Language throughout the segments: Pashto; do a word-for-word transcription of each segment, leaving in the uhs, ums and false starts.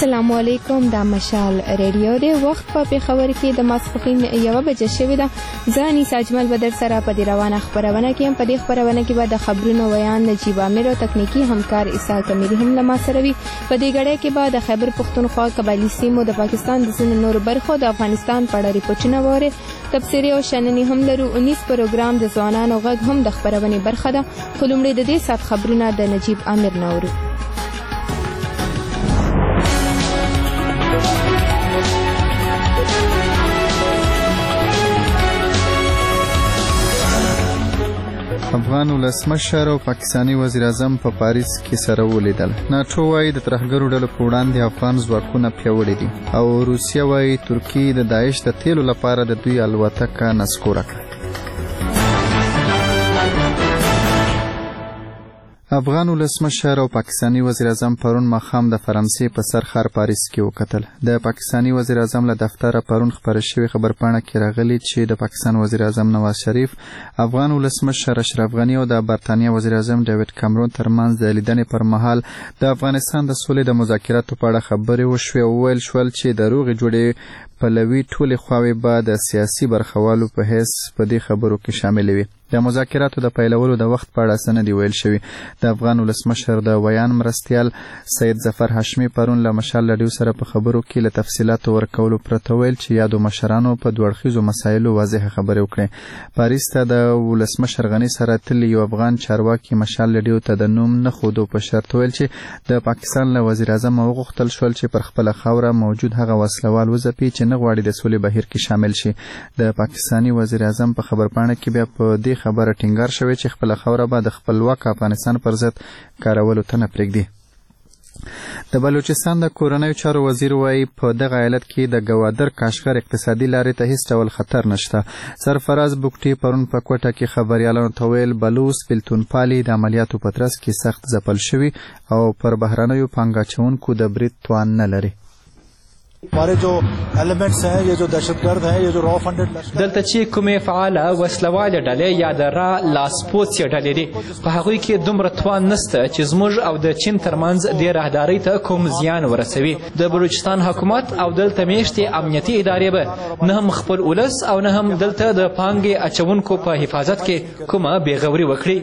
السلام علیکم، دا مشال ریډیو دی. وخت په پېښور کې د ماسپښین یوه بجه شوې ده. زه انیس اجمل به در سره په دې روانه خپرونه کې یم. په دې خپرونه کې به د خبرونو ویان نجیب عامر او تکنیکي همکار اسحاق امیري هم له ما سره وي. په دې ګړۍ کې به د خیبر پښتونخوا قبایلي سیمو د پاکستان د ځینو نورو برخو د افغانستان په اړه ریپورټونه واورئ. تبصرې او شننې هم لرو. اونیس پروګرام د ځوانانو غږ هم د خپرونې برخه ده. خو لومړی د دې ساعت خبرونه د نجیب عامر نه اورو. افغان ولسمشر او پاکستاني وزیر اعظم په پاریس کې سره ولیدل. ناټو وايي د ترهګرو ډلو په وړاندې افغان ځواکونه پیاوړي دي او روسیه وايي ترکیه د داعش د تیلو لپاره د دوی الوتکه نسکوره کړه. افغان ولسمشر او پاکستاني وزیر اعظم پرون ماښام د فرانسې په سر ښار پاریس کې وکتل. د پاکستاني وزیر اعظم له دفتره پرون خپره شوې خبرپاڼه کې راغلي چې د پاکستان وزیر اعظم نواز شریف، افغان ولسمشر اشرف غني او د برتانیا وزیر اعظم ډیوډ کامرون ترمنځ د لیدنې پر مهال د افغانستان د سولې د مذاکراتو په اړه خبرې وشوې او وویل شول چې د روغې جوړې پلوي ټولې خواوې به د سیاسي برخوالو په حیث په دې خبرو کې شاملې وي. د مذاکراتو د پیلولو د وخت په اړه څه نه دي ویل شوي. د افغان ولسمشر د ویان مرستیال سید ظفر هاشمي پرون له مشال راډیو سره په خبرو کې له تفصیلاتو ورکولو پرته ویل چې یادو مشرانو په دوه اړخیزو مسایلو واضحه خبرې وکړې. پاریس ته د ولسمشر غني سره تللی یو افغان چارواکي مشال راډیو ته د نوم نه ښودو په شرط ویل چې د پاکستان له وزیر اعظم وغوښتل شول چې پر خپله خاوره موجود هغه وسلوال وځپي چې نه غواړي د سولې بهیر کې شامل شي. د پاکستاني وزیر اعظم په خبرپاڼه کې بیا په دې خبره ټینګار شوی چې خپله خاوره به د خپلواک افغانستان پر ضد کارولو ته نه پرېږدي. د بلوچستان د کورنیو چارو وزیر وایي په دغه ایالت کې د ګوادر کاشغر اقتصادي لارې ته هیڅ ډول خطر نشته. سرفراز بوکټي پرون په کوټه کې خبریالانو ته ویل بلوچ بېلتونپالي د عملیاتو په ترڅ کې سخت ځپل شوي او پر بهرنیو پانګه اچوونکو د برید توان نه لري. हमारे जो एलिमेंट्स हैं, ये जो दहशतगर्द हैं, ये जो रॉ फंडेड دلته چې کومې فعاله وسلواله ډلې یا د را لاسپوڅې ډلې دي په هغوی کې دومره توان نسته چې زموږ او د چین ترمنځ دې راهدارۍ ته کوم زیان ورسوي. د بلوچستان حکومت او دلته میشتې امنیتي ادارې به نه هم خپل ولس او نه هم دلته د پانګې اچونکو په حفاظت کې کومه بېغوري وکړي.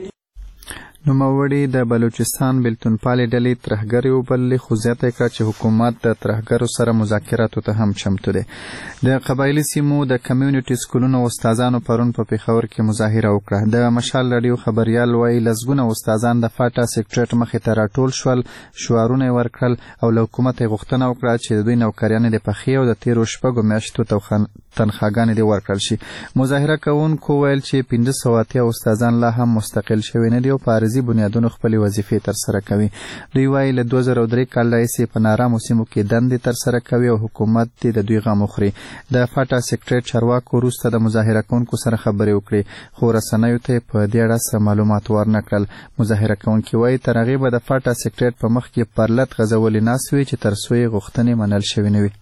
نوموړي د بلوچستان بېلتونپالې ډلې ترهګرې وبللې خو زیاته یې کړه چې حکومت د ترهګرو سره مذاکراتو ته هم چمتو دی. د قبایلي سیمو د کمیونټي سکولونو استادانو پرون په پېښور کې مظاهره وکړه. د مشال راډیو خبریال وایي لسګونه استادان د فاټا سیکټریټ مخې ته راټول شول، شعارونه یې ورکړل او له حکومت یې غوښتنه وکړه چې د دوی نوکریانې د پخې او د تېرو شپږو میاشتو تنخواګانې دې ورکړل شي. مظاهره کوونکو ویل چې پنځه سوه اتیا استادان لا هم مستقل شوي نه دي او په عارضي بنیادونو خپلې وظیفې ترسره کوي. دوی وایي له دوه زره درې کال راهیسې په نارامو سیمو کې دندې ترسره کوي او حکومت دې د دوی غم وخوري. د فاټا سیکټریټ چارواکو وروسته د مظاهره کوونکو سره خبرې وکړې خو رسنیو ته په دې اړه څه معلومات ورنه کړل. مظاهره کوونکي وایي تر هغې به د فاټا سیکټریټ په مخ کې پرلت غځولې ناست وي چې تر څو یې غوښتنې منل شوې نه وي.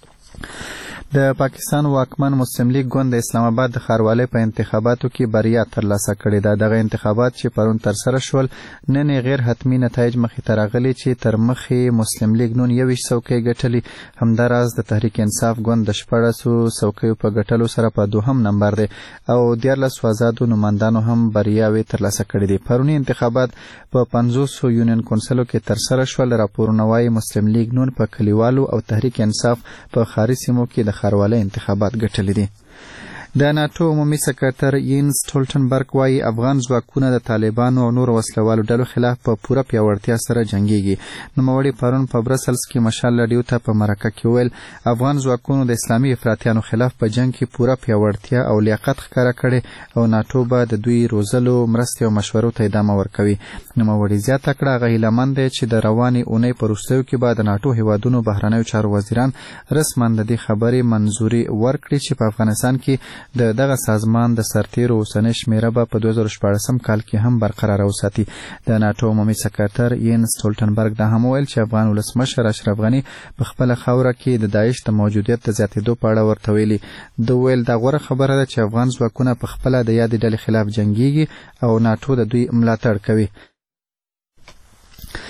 د پاکستان واکمن مسلم لیگ ګوند د اسلام آباد د ښاروالۍ په انتخاباتو کې بریا ترلاسه کړې ده. دغه انتخابات چې پرون ترسره شول نن یې غیر حتمي نتایج مخې ته راغلي چې تر مخې مسلم لیگ نون یویشت څوکۍ ګټلي. همداراز د تحریک انصاف ګوند د شپاړسو څوکیو په ګټلو سره په دوهم نمبر دی او دیارلسو آزادو نمایندانو هم بریاوې ترلاسه کړې دي. پروني انتخابات په پنځوسو یونین کونسلو کې ترسره شول. راپورونه وایي مسلم لیگ نون په کلیوالو او تحریک انصاف په ښاري سیمو کې د ښاروالۍ انتخابات ګټلي دي. د ناټو عمومي سکرتر یینز سټولټنبرګ وایي افغان ځواکونه د طالبانو او نورو وسلوالو ډلو خلاف په پوره پیاوړتیا سره جنګیږي. نوموړي پرون په برسلز کې مشال راډیو ته په مرکه کې ویل افغان ځواکونو د اسلامي افراطیانو خلاف په جنګ کې پوره پیاوړتیا او لیاقت ښکاره کړې او ناټو به د دوی روزلو مرستې او مشورو ته ادامه ورکوي. نوموړي زیاته کړه هغه هیلهمند دی چې د روانې اونۍ په وروستیو کې به د ناټو هیوادونو بهرنیو چارو وزیران رسما د دې خبرې منظوري ورکړي چې په افغانستان کې د دغه سازمان د سرتیرو اوسنۍ شمیره به په دوه زره شپاړسم کال کې هم برقراره وساتي. د ناټو عمومي سکرتر یینز سټولټنبرګ دا هم ویل چې افغان ولسمشر اشرف غني په خپله خاوره کې د داعش د موجودیت د زیاتېدو په اړه ورته ویلي. ده ویل دا غوره خبره ده چې افغان ځواکونه په خپله د یادې ډلې خلاف جنګیږي او ناټو د دوی ملاتړ کوي.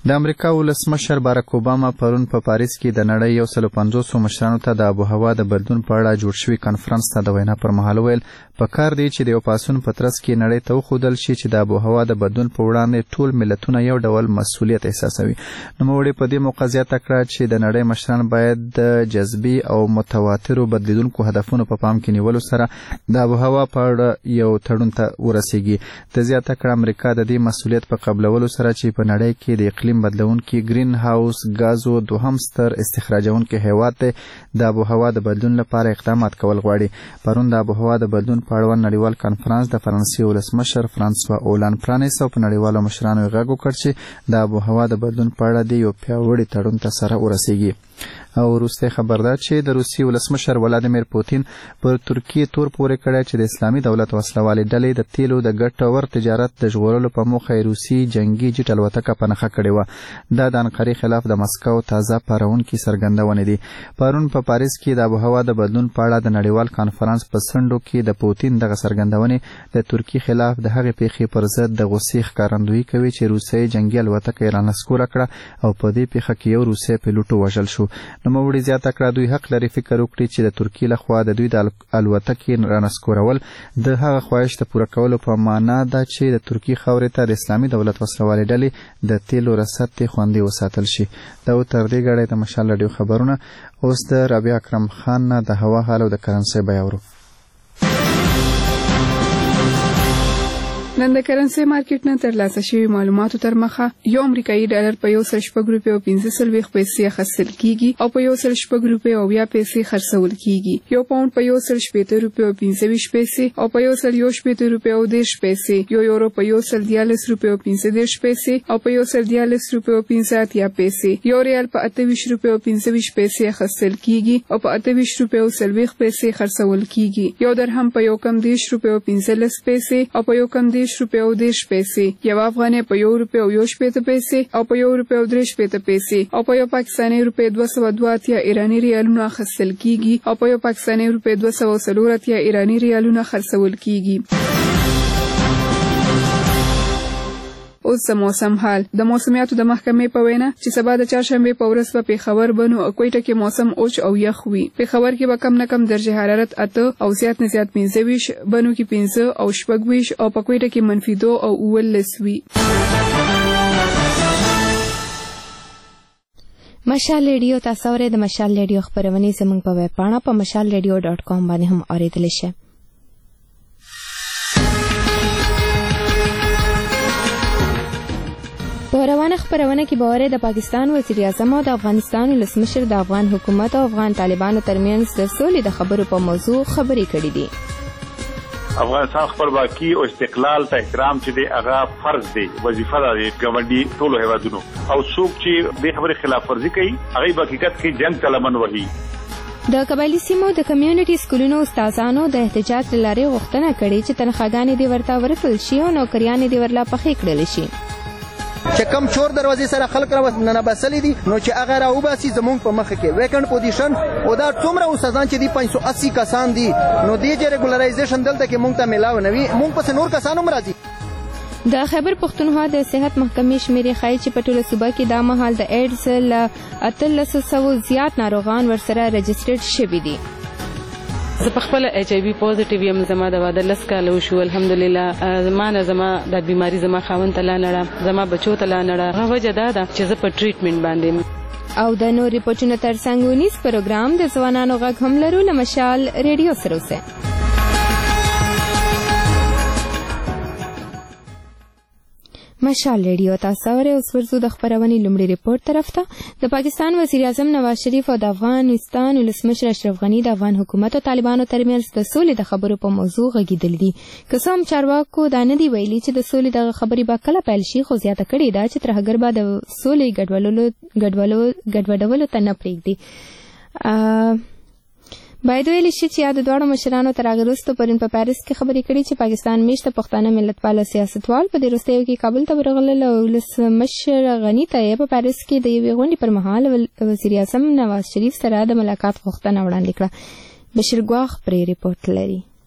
د امریکا ولسمشر باراک اوباما پرون په پاریس کې د نړۍ یو سل پنځوس مشرانو ته د آب و هوا د بدلون په اړه جوړ شوي کنفرانس ته د وینا پر مهال ویل پکار دی چې د یو پاسون په ترڅ کې نړۍ ته وښودل شي چې د آب و هوا د بدلون په وړاندې ټول ملتونه یو ډول مسؤلیت احساسوي. نوموړي په دې موقع زیاته کړه چې د نړۍ مشران باید د جذبي او متواترو بدلیدونکو هدفونو په پام کې نیولو سره د آب و هوا په اړه یو تړون ته ورسیږي. د زیاته کړه امریکا د دې مسؤلیت په قبلولو سره چې په نړۍ کې د اقلیم بدلونکي ګرین هاوس غازو دوهم ستر استخراجونکي هیواد دی د آب و هوا د بدلون لپاره اقدامات کول غواړي. پرون د آب و هوا د بدلون په اړوند نړیوال کنفرانس د فرانسې ولسمشر فرانسوا اولان پرانیس او په نړیوالو مشرانو غږ وکړ چې د آب و هوا د بدلون په اړه د یو پیاوړي تړون ته سره ورسیږي. او وروسته خبر ده چې د روسي ولسمشر ولادیمیر پوتین پر ترکیه تور پورې کړی چې د اسلامي دولت وسلوالې ډلې د تیلو د ګټور تجارت د ژغورلو په موخه روسي جنگي جټ الوتکه په نښه کړې وه. دا د انقرې خلاف د مسکو تازه پارونکي څرګندونې دي. پرون په پاریس کې د آب و هوا د بدلون په اړه د نړیوال کنفرانس په څنډو کې د پوتین دغه څرګندونې د ترکیه خلاف د هغې پیښې پر ضد د غوسې ښکارندویي کوي چې روسي جنگي الوتکه یې رانسکوره کړه او په دې پیښه کې یو روسي پیلوټ وژل شو. نوموړي زیاته کړه دوی حق لري فکر وکړي چې د ترکیې لخوا د دوی د الوتکې رانسکورول د هغه خواهش ته پوره کولو په معنا ده چې د ترکیې خاورې ته د اسلامي دولت وسلوالې ډلې د تیلو رسد ته خوندي وساتل شي. دا و تر دې غړې د مشال رادیو خبرونه. اوس د رابعه اکرم خان نه د هوا حال او د کرنسۍ بیه اورو. نن د کرنسي مارکیټ نه ترلاسه شوي معلوماتو تر مخه یو امریکایي ډالر په یو سل شپږ روپۍ او پنځه څلوېښت پیسې اخیستل کیږي او په یو سل شپږ روپۍ او اویا پیسې خرڅول کیږي. یو پاونډ په یو سل شپېته روپۍ او پنځه ویشت پیسې او په یو سل یو شپېته روپۍ او دېرش پیسې، یو یورو په یو سل دیارلس روپۍ او پنځه دېرش پیسې او په یو سل دیارلس روپۍ او پنځه اتیا پیسې، یو ریال په اته ویشت روپۍ او پنځه ویشت پیسې اخیستل کیږي او په اته ویشت روپۍ او څلوېښت پیسې خرڅول کیږي. یو درهم په یو کم دېرش روپۍ او پنځلس پیسې او په یو کم دېرش روپۍ او دېرش پیسې، یو افغانۍ په یو روپۍ او یو شپېته پیسې او په یو روپۍ او درې شپېته پیسې او په یو پاکستاني روپۍ دوه سوه دوه اتیا ایراني ریالونه اخیستل کیږي او په یو پاکستاني روپۍ دوه سوه څلور اتیا ایراني ریالونه خرڅول کیږي. اوس د موسم حال. د موسمیاتو د محکمې په وینا چې سبا د چهارشنبې په ورځ په پېښور، بنو او کویټه کې موسم اوچ او یخ وي. پېښور کې به کم نه کم درجه حرارت اته او زیات نه زیات پنځه ویشت، بنو کې پنځه او شپږ ویشت او په کویټه کې منفي دو او اوولس وي. مشال ریډیو تاسو اورئ. د مشال ریډیو خبرونه زموږ په ویب پاڼه په مشال ریډیو ډاټ کام باندې هم اوریدلی شئ. په روانه خبرونه کې به اورئ د پاکستان وزیر اعظم او د افغانستان ولسمشر د افغان حکومت او افغان طالبانو ترمنځ د سولې د خبرو په موضوع خبرې کړې دي. افغانستان خپلواکي او استقلال ته احترام چې دی هغه فرض دی، وظیفه ده د ګاونډي ټولو هیوادونو، او څوک چې دې خبرې خلاف ورزي کوي هغه په حقیقت کې جنګ ته لمن وهي. د قبایلي سیمو د کمیونټي سکولونو استادانو د احتجاج له لارې غوښتنه کړې چې تنخواګانې دې ورته ورکړل شي او نوکریانې دې ورله پخې کړل شي. چې کم چور دروازې سره خلک را ننباسلي دي نو چې هغه راوباسي زمونږ په مخه کې ویکنډ پوزیشن او دا څومره استادان چې دي پنځه سوه اسی کسان دي نو دې چې ریګولرایزیشن دلته کې مونږ ته میلاو نه وي، مونږ پسې نور کسان هم راځي. د خیبر پښتونخوا د صحت محکمې شمیرې ښایي چې په ټوله صوبه کې دا مهال د ایډز له اتلسو سوو زیات ناروغان ورسره رجسټرډ شوي دي. زه په خپل ایچ ای وی پوزټیو یم. زما د واده لس کاله وشو الحمدلله. زما نه زما د بیماري زما خاوند ته لا نړه، زما بچو ته لا نړه. هغه وجه دا ده چې زه په ټریټمنټ باندې. او د نور ریپورټونو ترڅنګ ونیس پروګرام د ځوانانو غږ هم لرو له مشال ریډیو سره اوسئ. مشال ریډیو تاسو اورئ. اوس ورځو د خبرونې لومړي ریپورټ طرف ته. د پاکستان وزیر اعظم نواز شریف او د افغانستان ولسمشر اشرف غني د افغان حکومت او طالبانو ترمنځ د سولې د خبرو په موضوع غږېدلي دي. که څه هم چارواکو دا نه دي ویلي چې د سولې دغه خبرې به کله پیل شي، خو زیاته کړې ده چې ترهګر به د سولې ګډوډولو ته نه پرېږدي. باید ویل شي چې یا د دواړو مشرانو تر هغې وروسته پرون په پاریس کې خبرې کړي چې پاکستان میشته پښتانه ملتپاله سیاستوال په دې وروستیو کې کابل ته ورغلل او ولسمشر غني ته یې په پاریس کې د یوې غونډې پر مهال وزیر اعظم نواز شریف سره د ملاقات غوښتنه وړاندې کړه. بشیر ګواخ پرې ریپورټ لري.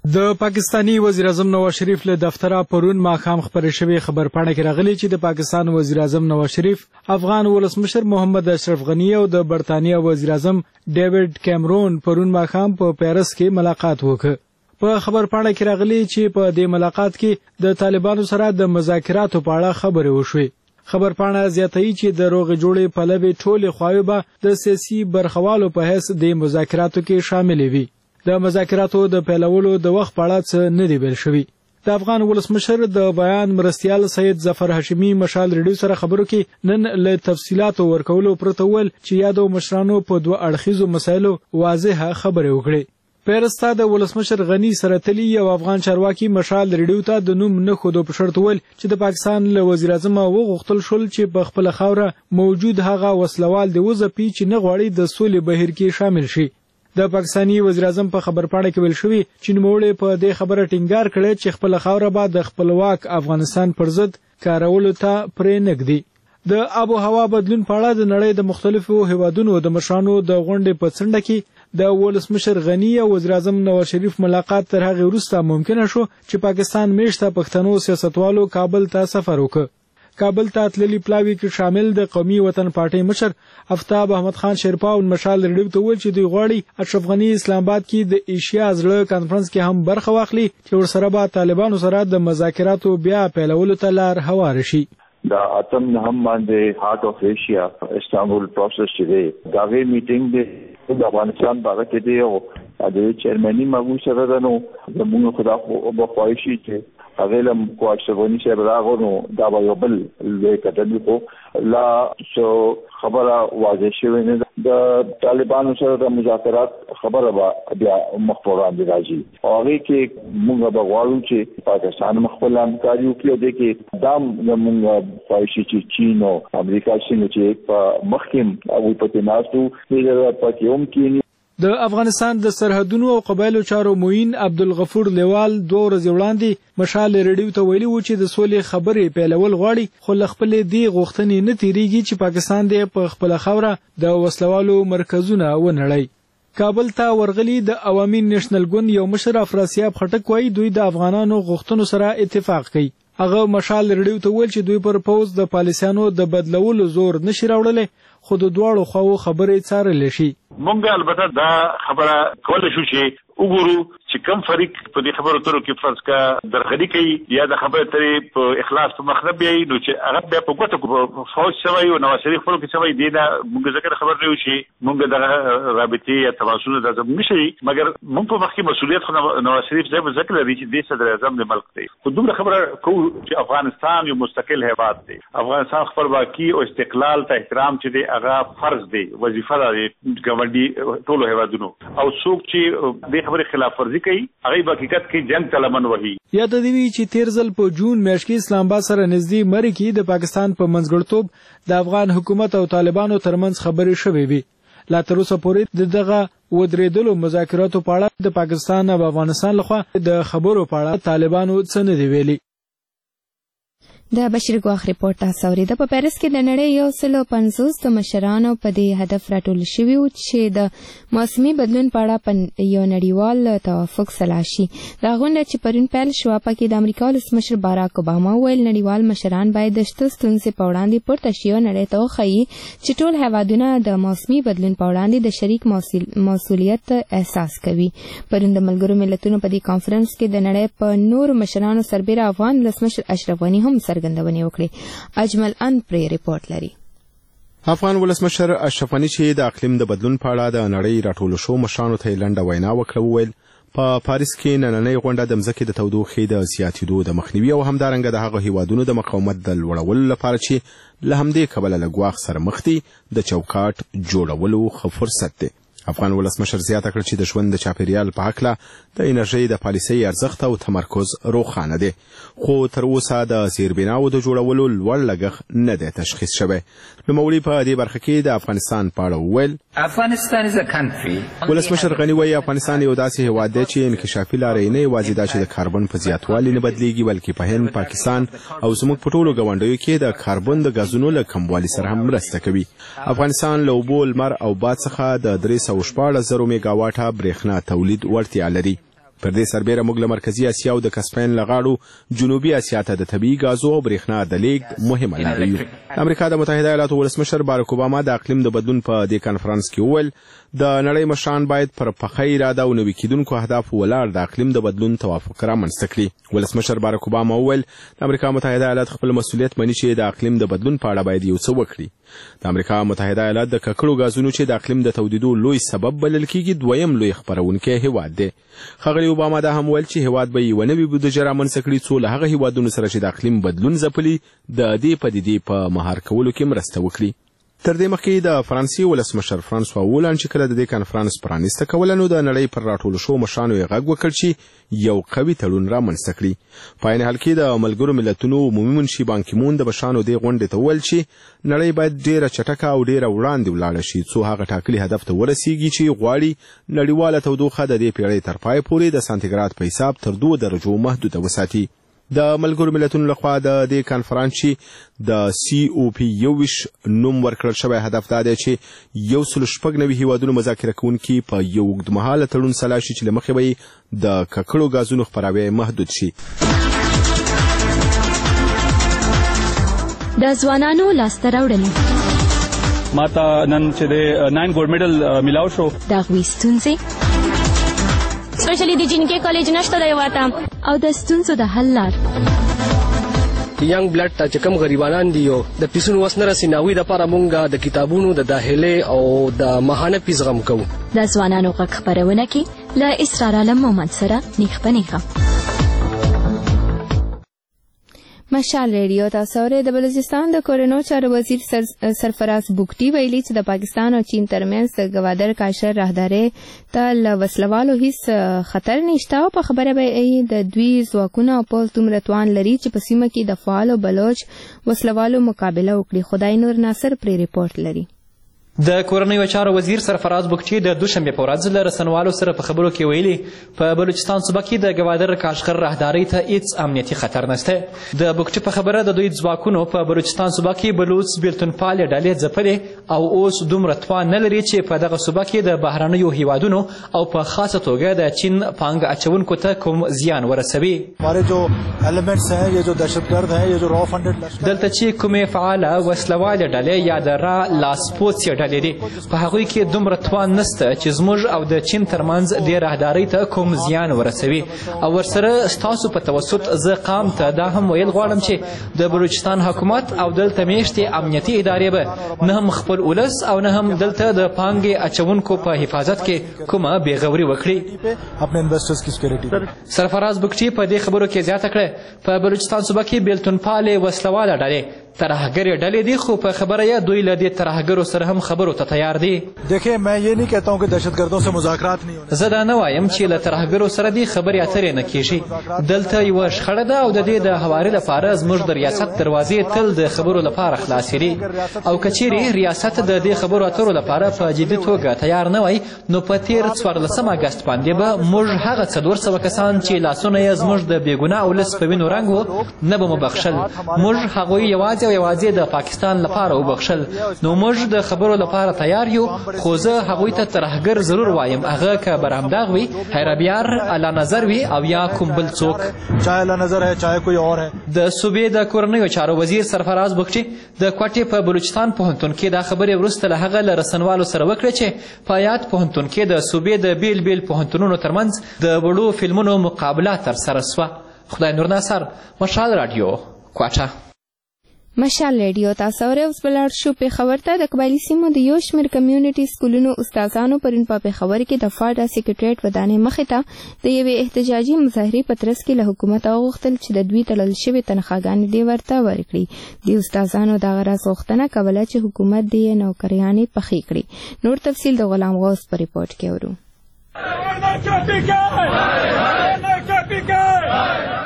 د پاکستانی وزیر اعظم نواز شریف له دفتره پرون ماښام خپرې شوې خبرپاڼه کې راغلي چې د پاکستان وزیر اعظم نواز شریف افغان ولسمشر محمد اشرف غنی او د برطانیه وزیر اعظم ډیوډ کیمرون پرون ماښام په پیرس کې ملاقات وکړ. په خبرپاڼه کې راغلي چې په دې ملاقات کې د طالبانو سره د مذاکراتو په اړه خبرې وشوې. خبرپاڼه زیاتوي چې د روغې جوړې پلوي ټولې خواوې به د سیاسي برخوالو په حیث د مذاکراتو کې شاملې وي. د مذاکراتو د پیلولو د وخت په اړه څه نه دی ویل شوي. د افغان ولسمشر د بیان مرستیال سید ظفر هاشمي مشال ریډیو سره خبرو کې نن له تفصیلاتو ورکولو پرته ویل چې یادو مشرانو په دوه اړخیزو مسایلو واضحه خبرې وکړې. پیرس ته د ولسمشر غنی سره تللی یو افغان چارواکي مشال ریډیو ته د نوم نه خودو په شرط ویل چې د پاکستان له وزیر اعظم وغوښتل شول چې په خپل خاوره موجود هغه وسلوال دی وځپي چې نه غواړي د سولې بهیر کې شامل شي. د پاکستانی وزیر اعظم په خبرپاڼه کې ویل شوی چې نوموړی په دې خبره ټینګار کړی چې خپل خاوره به د خپلواک افغانستان پر ضد کارولو ته پرې نږدي. د آب و هوا بدلون په اړه د نړۍ د مختلفو هیوادونو د مشرانو د غونډې په څنډه کې د ولسمشر غنی او وزیر اعظم نواز شریف ملاقات تر هغه وروسته ممکنه شو چې پاکستان میشته پښتنو سیاستوالو کابل ته سفر وکړ. کابل ته تللي پلاوي کې شامل د قومي وطن پارټۍ مشر افتاب احمد خان شیرپا او مشال ریډیو ته ویل چې دوی غواړي اشرف غنی اسلام آباد کې د ایشیا زړه کانفرنس کې هم برخه واخلي چې ورسره به طالبانو سره د مذاکراتو بیا پیلولو ته لار هواره شي. دا اتم هم باندې هارت اف ایشیا استانبول پروسس چې دی دا وی میټینګ دی د افغانستان باغ کې دی او د چیرمنی مغو سره ده نو زموږ خدا خو به خوایشي چې هغه لم کو اشرفونی شه راغونو دا به بل لوی کډلی خو لا سو خبره واضح شوه نه د طالبانو سره د مذاکرات خبره به بیا مخفوران دي راځي او هغه کې موږ به غواړو چې پاکستان مخفل همکاري وکړي د کې دام موږ خوایشي چې چین او امریکا څنګه چې په مخکیم او په تناسو د پاتیوم کې د افغانستان د سرحدونو او قبایلو چارو معین عبدالغفور لیوال دوه ورځې وړاندې مشال ریډیو ته ویلي و چې د سولې خبرې پیلول غواړي خو له خپلې دې غوښتنې نه تیریږي چې پاکستان دې په خپله خاوره د وسلوالو مرکزونه ونړوي. کابل ته ورغلي د عوامي نیشنل ګوند یو مشر افراسیاب خټک وایي دوی د افغانانو غوښتنو سره اتفاق کوي. هغه مشال ریډیو ته ویل چې دوی پر پوز د پالیسیانو د بدلولو زور نشي راوړلی خو د دواړو خواو خبرې څارلی شي. مونږ البته دا خبره کولای شو چې وګورو چې کم فریق په دې خبرو ترو کې فرض کا درغلي کوي یا د خبرې ترې په اخلاص په مخرب یې نو چې هغه بیا په ګوتو په فوج سوی او نواز شریف خپل کې سوی دی دا مونږ ذکر خبر نه وشي مونږ د رابطې یا تواصل د زم نشي مګر مونږ په مخکې مسولیت خو نواز شریف زې ذکر لري چې د صدر اعظم د ملک دی خو دومره خبره کو چې افغانستان یو مستقل هیواد دی افغانستان خپلواکي او استقلال ته احترام چې دی هغه فرض دی وظیفه ده ګوندي ټولو هیوادونو او څوک چې د خبرې خلاف ورزي کوي هغه په حقیقت کې جنگ تلمن وهي. یاد دی چې تیر ځل په جون میاشت کې اسلام آباد سره نږدې مری کې د پاکستان په منځګړتوب د افغان حکومت او طالبانو ترمنځ خبرې شوې وي. لا تر اوسه پورې د دغه ودرېدلو مذاکراتو په اړه د پاکستان او افغانستان لخوا د خبرو په اړه طالبانو څه نه دی ویلي. د بشیر ګواخ ریپورت تاسو اوریده. په پیرس کې د نړۍ یو سل او پنځوس د مشرانو په دې هدف راټول شوي وو چې د موسمي بدلون په اړه په یو نړیوال توافق سلا شي. دا غونډه چې پرون پیل شوه پکې د امریکا ولسمشر باراک اوباما ویل نړیوال مشران باید د شته ستونزې په وړاندې پورته شي او نړۍ ته وښیي چې ټول هیوادونه د موسمي بدلون په وړاندې د شریک مسؤلیت احساس کوي. پرون د ملګرو ملتونو په دې کانفرنس کې د نړۍ په نورو مشرانو سربیره افغان ولسمشر اشرف غنی هم څرګندونې وکړې. اجمل ان پرې ریپورت لري. افغان ولسمشر اشرف غنی چې د اقلیم د بدلون په اړه د نړۍ راټولو شو مشرانو ته لنډه وینا وکړه وویل په پاریس کې نننۍ غونډه د مځکې د تودوخې د زیاتېدو د مخنیوي او همدارنګه د هغو هیوادونو د مقاومت د لوړولو لپاره چې له همدې کبله له ګواښ سره مخ دي د چوکاټ جوړولو ښه فرصت دی. افغان ولسمشر زیاته کړه چې د ژوند د چاپیریال په هکله د انرژۍ د پالیسۍ ارزښت او تمرکز روښانه دی خو تر اوسه د زیربناو د جوړولو لوړ لګښت نه دی تشخیص شوی. نوموړي په دې برخه کې د افغانستان په اړه وویل ولسمشر غني وایي افغانستان یو داسې هیواد دی چې انکشافي لارې نه یوازې دا چې د کاربن په زیاتوالي نه بدلیږي بلکې په هند پاکستان او زموږ په ټولو ګاونډیو کې د کاربن د غازونو له کموالي سره هم مرسته کوي. افغانستان له اوبو لمر او باد څخه د درې سوه شپاړس زرو میګاواټه برېښنا تولید وړتیا لري. پر دې سربیره موږ له مرکزي اسیا او د کسپین له غاړو جنوبي اسیا ته د طبیعي ګازو او برېښنا د لیږد مهمه لاره یو. امریکا د متحده ایالاتو ولسمشر باراک اوباما د اقلیم د بدلون په دې کانفرنس کې وویل د نړۍ مشران باید پر پخه اراده او نوي کیدونکو اهدافو ولاړ د اقلیم د بدلون توافق رامنځته کړي. ولسمشر باراک اوباما وویل د امریکا متحده ایالات خپل مسؤلیت مني چې د اقلیم د بدلون په اړه باید یو څه وکړي. د امریکا متحده ایالات د ککړو غازونو چې د اقلیم د تودیدو لوی سبب بلل کیږي دویم لوی خپرونکی هیواد دی. ښاغلي اوباما دا هم ویل چې هیواد به یوه نوې بودیجه رامنځته کړي څو له هغه هیوادونو سره چې د اقلیم بدلون ځپلي د دې پدیدې په مهار کولو کې مرسته وکړي. تر دې مخکې د فرانسې ولسمشر فرانسوا هولانډ چې کله د دې کانفرنس پرانیسته کوله نو د نړۍ پر راټولو شوو مشرانو یې غږ وکړ چې یو قوي تړون رامنځته کړي. په عین حال کې د ملګرو ملتونو عمومي منشي بان کی مون د مشرانو دې غونډې ته وویل چې نړۍ باید ډېره چټکه او ډېره وړاندې ولاړه شي څو هغه ټاکلي هدف ته ورسیږي چې غواړي نړیواله تودوخه د دې پیړۍ تر پای پورې د سانتیګراد په حساب تر دوه درجو محدوده وساتي. د ملګرو ملتونو لخوا د دې کانفرنس چې د سی او پی یوویش نوم ورکړل شوی هدف دا دی چې یو سل شپږ نوي هیوادونو مذاکره کوونکي په یو اوږدمهاله تړون سلا شي چې له مخې به یې د ککړو ګازونو خپراوی محدود شي. د ځوانانو لاسته راوړنې ما ته نن چې د ناین ګولډ میډل میلاو شو د هغوی ستونزې سپیشلی د جنکې کالج نشته دی واته او د ستونزو د حل لار. ینګ بلډ ته چې کوم غریبانان دي او د پیسونو وس نه رسي ناوی دپاره مونږ د کتابونو د داخلې او د ماهانه فیس غم کوو. د ځوانانو غږ خپرونه کې له اسرار عالم مومند سره نیغ په نیغه. مشال ریډیو تاسو اورئ. د بلوچستان د کورنو چارو وزیر سر سرفراز بوګټي ویلي چې د پاکستان او چین ترمنځ د ګوادر کاشر راهدارۍ ته له وسلوالو هیڅ خطر نشته او په خبره به د دوی ځواکونه او پوځ دومره توان لري چې په سیمه کې د فعال او بلوچ وسلوالو مقابله وکړي. خدای نور ناصر پرې ریپورت لري. د کورنیو چارو وزیر سرفراز بوګټي د دوشنبه په ورځ له رسنوالو سره په خبرو کې ویلي په بلوچستان صوبه کې د ګوادر کاشغر راهدارۍ ته هیڅ امنیتي خطر نشته. د بوګټي په خبره د دوی ځواکونو په بلوچستان صوبه کې بلوچ بیلتونپالې ډلې ځپلې او اوس دومره توان نه لري چې په دغه صوبه کې د بهرنیو هیوادونو او په خاصه توګه د چین پانګه اچونکو ته کوم زیان ورسوي. دلته چې کومې فعاله وسلوالې ډلې یا د را لاسپوڅې ډلې دي په هغوی کې دومره توان نشته چې زموږ او د چین ترمنځ دې راهدارۍ ته کوم زیان ورسوي. او ورسره ستاسو په توسط زه قام ته دا هم ویل غواړم چې د بلوچستان حکومت او دلته میشتې امنیتي ادارې به نه هم خپل ولس او نه هم دلته د پانګې اچونکو په حفاظت کې کومه بېغوري وکړي. سرفراز بوګټي په دې خبرو کې زیاته کړه په بلوچستان صوبه کې بیلتونپالې وسلواله ډلې ترهګرې ډلې دي خو په خبره یې دوی له دې ترهګرو سره هم خبرو ته تیار دي. دیکھیں میں یہ نہیں کہتا ہوں کہ دہشت گردوں سے مذاکرات نہیں ہونے. زه دا نه وایم چې له ترهګرو سره دې خبرې اترې نه کېږي. دلته یوه شخړه ده او د دې د هواري لپاره زموږ د ریاست دروازې تل د خبرو لپاره خلاصې دي او که چیرې ریاست د دې خبرو اترو لپاره په جدي توګه تیار نه وای نو په تېر څوارلسم اګست باندې به موږ هغه څلور سوه کسان چې لاسونه یې زموږ د بېګناه ولس په وینو رنګ وو نه به مو بخښل. موږ هغوی یوازې او یوازې د پاکستان لپاره وبخښل. نو موږ د خبرو لپاره تیار یو خو زه هغوی ته ترهګر ضرور وایم هغه که برهمداغ وي حیربیار اعلی نظر وي او یا کوم بل څوک. چاہے اعلی نظر ہے چاہے کوئی اور ہے. د صوبې د کورنیو چارو وزیر سرفراز بوګټي د کوټې په بلوچستان پوهنتون کې دا خبرې وروسته له هغه له رسنوالو سره وکړه چې په یاد پوهنتون کې د صوبې د بیل بیل پوهنتونونو ترمنځ د وړو فلمونو مقابله ترسره سوه. خدای نور ناصر، مشال راډیو، کوټه. مشال ریډیو تاسو اورئ. اوس به لاړ شو پېښور ته. د قبایلي سیمو د یو شمېر کمیونټي سکولونو استادانو پرون په پېښور کې د فاډا سیکریټریټ ودانۍ مخې ته د یوې احتجاجي مظاهرې په ترڅ کې له حکومته وغوښتل چې د دوی تړل شوې تنخواګانې دې ورته ورکړي. د استادانو دغه راز غوښتنه کوله چې حکومت دې یې نوکریانې پخې کړي. نور تفصیل د غلام غوث په ریپورټ کې اورو.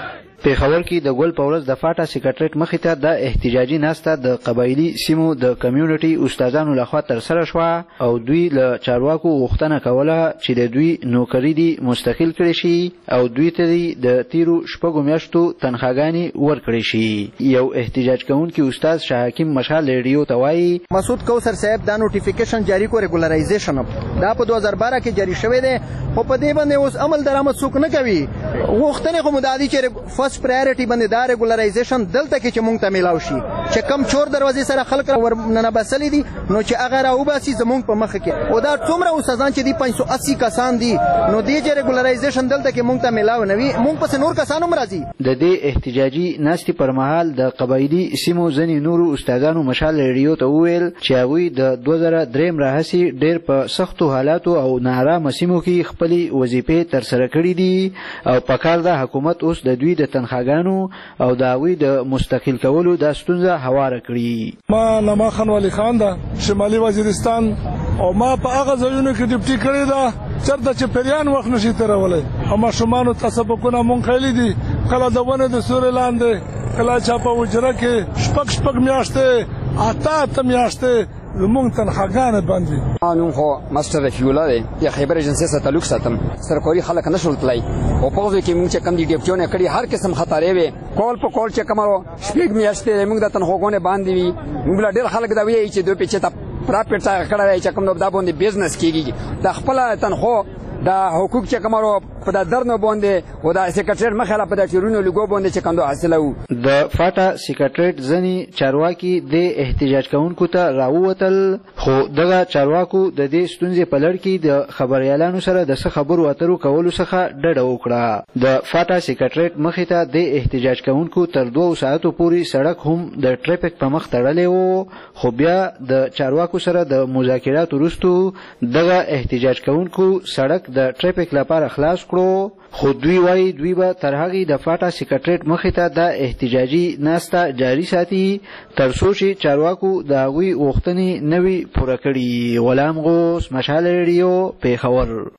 پېښور کې د ګل په ورځ د فاټا سیکریټریټ مخې ته د احتجاجي ناسته د قبایلي سیمو د کمیونټي استادانو لخوا ترسره شوه او دوی له چارواکو غوښتنه کوله چې د دوی نوکري دي مستقل کړي شي او دوی ته د تیرو شپږو میاشتو تنخواګانې ورکړي شي. یو احتجاج کوونکی استاد شاه حکیم مشال ریډیو ته وایي مسعود کوثر صاحب دا نوټیفیکیشن جاری کو ریګولرایزیشن دا په دوه هزار بارہ کې جاری شوی دی خو په دې باندې اوس عمل درآمد څوک نه کوي. غوښتنې خو مدادي چې فرست پرایورټي باندې دا ریګولرایزیشن دلته کې چې مونږ ته میلاو شي چې کم چور دروازې سره خلک ور ننبسلي دي نو چې هغه راوباسي زمونږ په مخ کې او دا څومره استادان چې دي پنځه سوه اسی کسان دي نو دې چې ریګولرایزیشن دلته کې مونږ ته میلاو نه وي مونږ پس نور کسان هم راځي. د دې احتجاجي ناستې پر مهال د قبایلي سیمو ځینې نورو استادانو مشال ریډیو ته وویل چې هغوی د دوه زره درېیم راهیسې ډېر په سختو حالاتو او ناارامه سیمو کې خپلې وظیفې ترسره کړي دي او په کار د حکومت اوس د دوی د تنخواګانو او د هغوی د مستقل کولو دا ستونزه هواره کړي. ما نما خان ولی خان ده شمالي وزیرستان او ما په هغه ځایونو کې ډیپټي کړې ده چېرته چې پیریان وخت نشي تېرولی او ماشومانو ته سبقونه مونږ ښیلي دي کله د ونې د سوري لاندې کله چا په حجره کې شپږ شپږ میاشتې اته اته میاشتې زمونږ تنخواګانې بند وي. ما نوم خو ماسټر رفیع الله دی یا خیبر ایجنسۍ سره تعلق ساتم سرکاري خلک نه شول تللی او په هغې کې مونږ چې کوم دي ډیپټیونه کړي هر قسم خطرې وې کال په کال چې کومه شپږ میاشتې مونږ د تنخواګانې باندې وي مونږ له ډېر خلک دا وایي چې دوی پېچې ته پراپرټ ځای کړی دی چې کوم دا باندې بزنس کېږي د خپله تنخوا دا حقوق چې کومه په د درنو باندې او د سیکریټریټ مخاله په د ټیرونو لګو باندې چې کندو حاصله وو. د فاټا سیکریټریټ ځینې چارواکي د احتجاج کوونکو ته راووتل خو دغه چارواکو د دې ستونزې په لړ کې د خبریالانو سره د څه خبرو اترو کولو څخه ډډه وکړه. د فاټا سیکریټریټ مخې ته د احتجاج کوونکو تر دوو ساعتو پورې سړک هم د ټریفیک په مخ تړلی و خو بیا د چارواکو سره د مذاکراتو وروستو دغه احتجاج کوونکو سړک د ټریفیک لپاره خلاص کړو خو دوی وایي دوی به تر هغې د فاټا سیکریټریټ مخې ته د احتجاجي ناسته جاري ساتي تر څو چې چارواکو د هغوی غوښتنې نه وي پوره کړي. غلام غوث مشال ریډیو پېښور.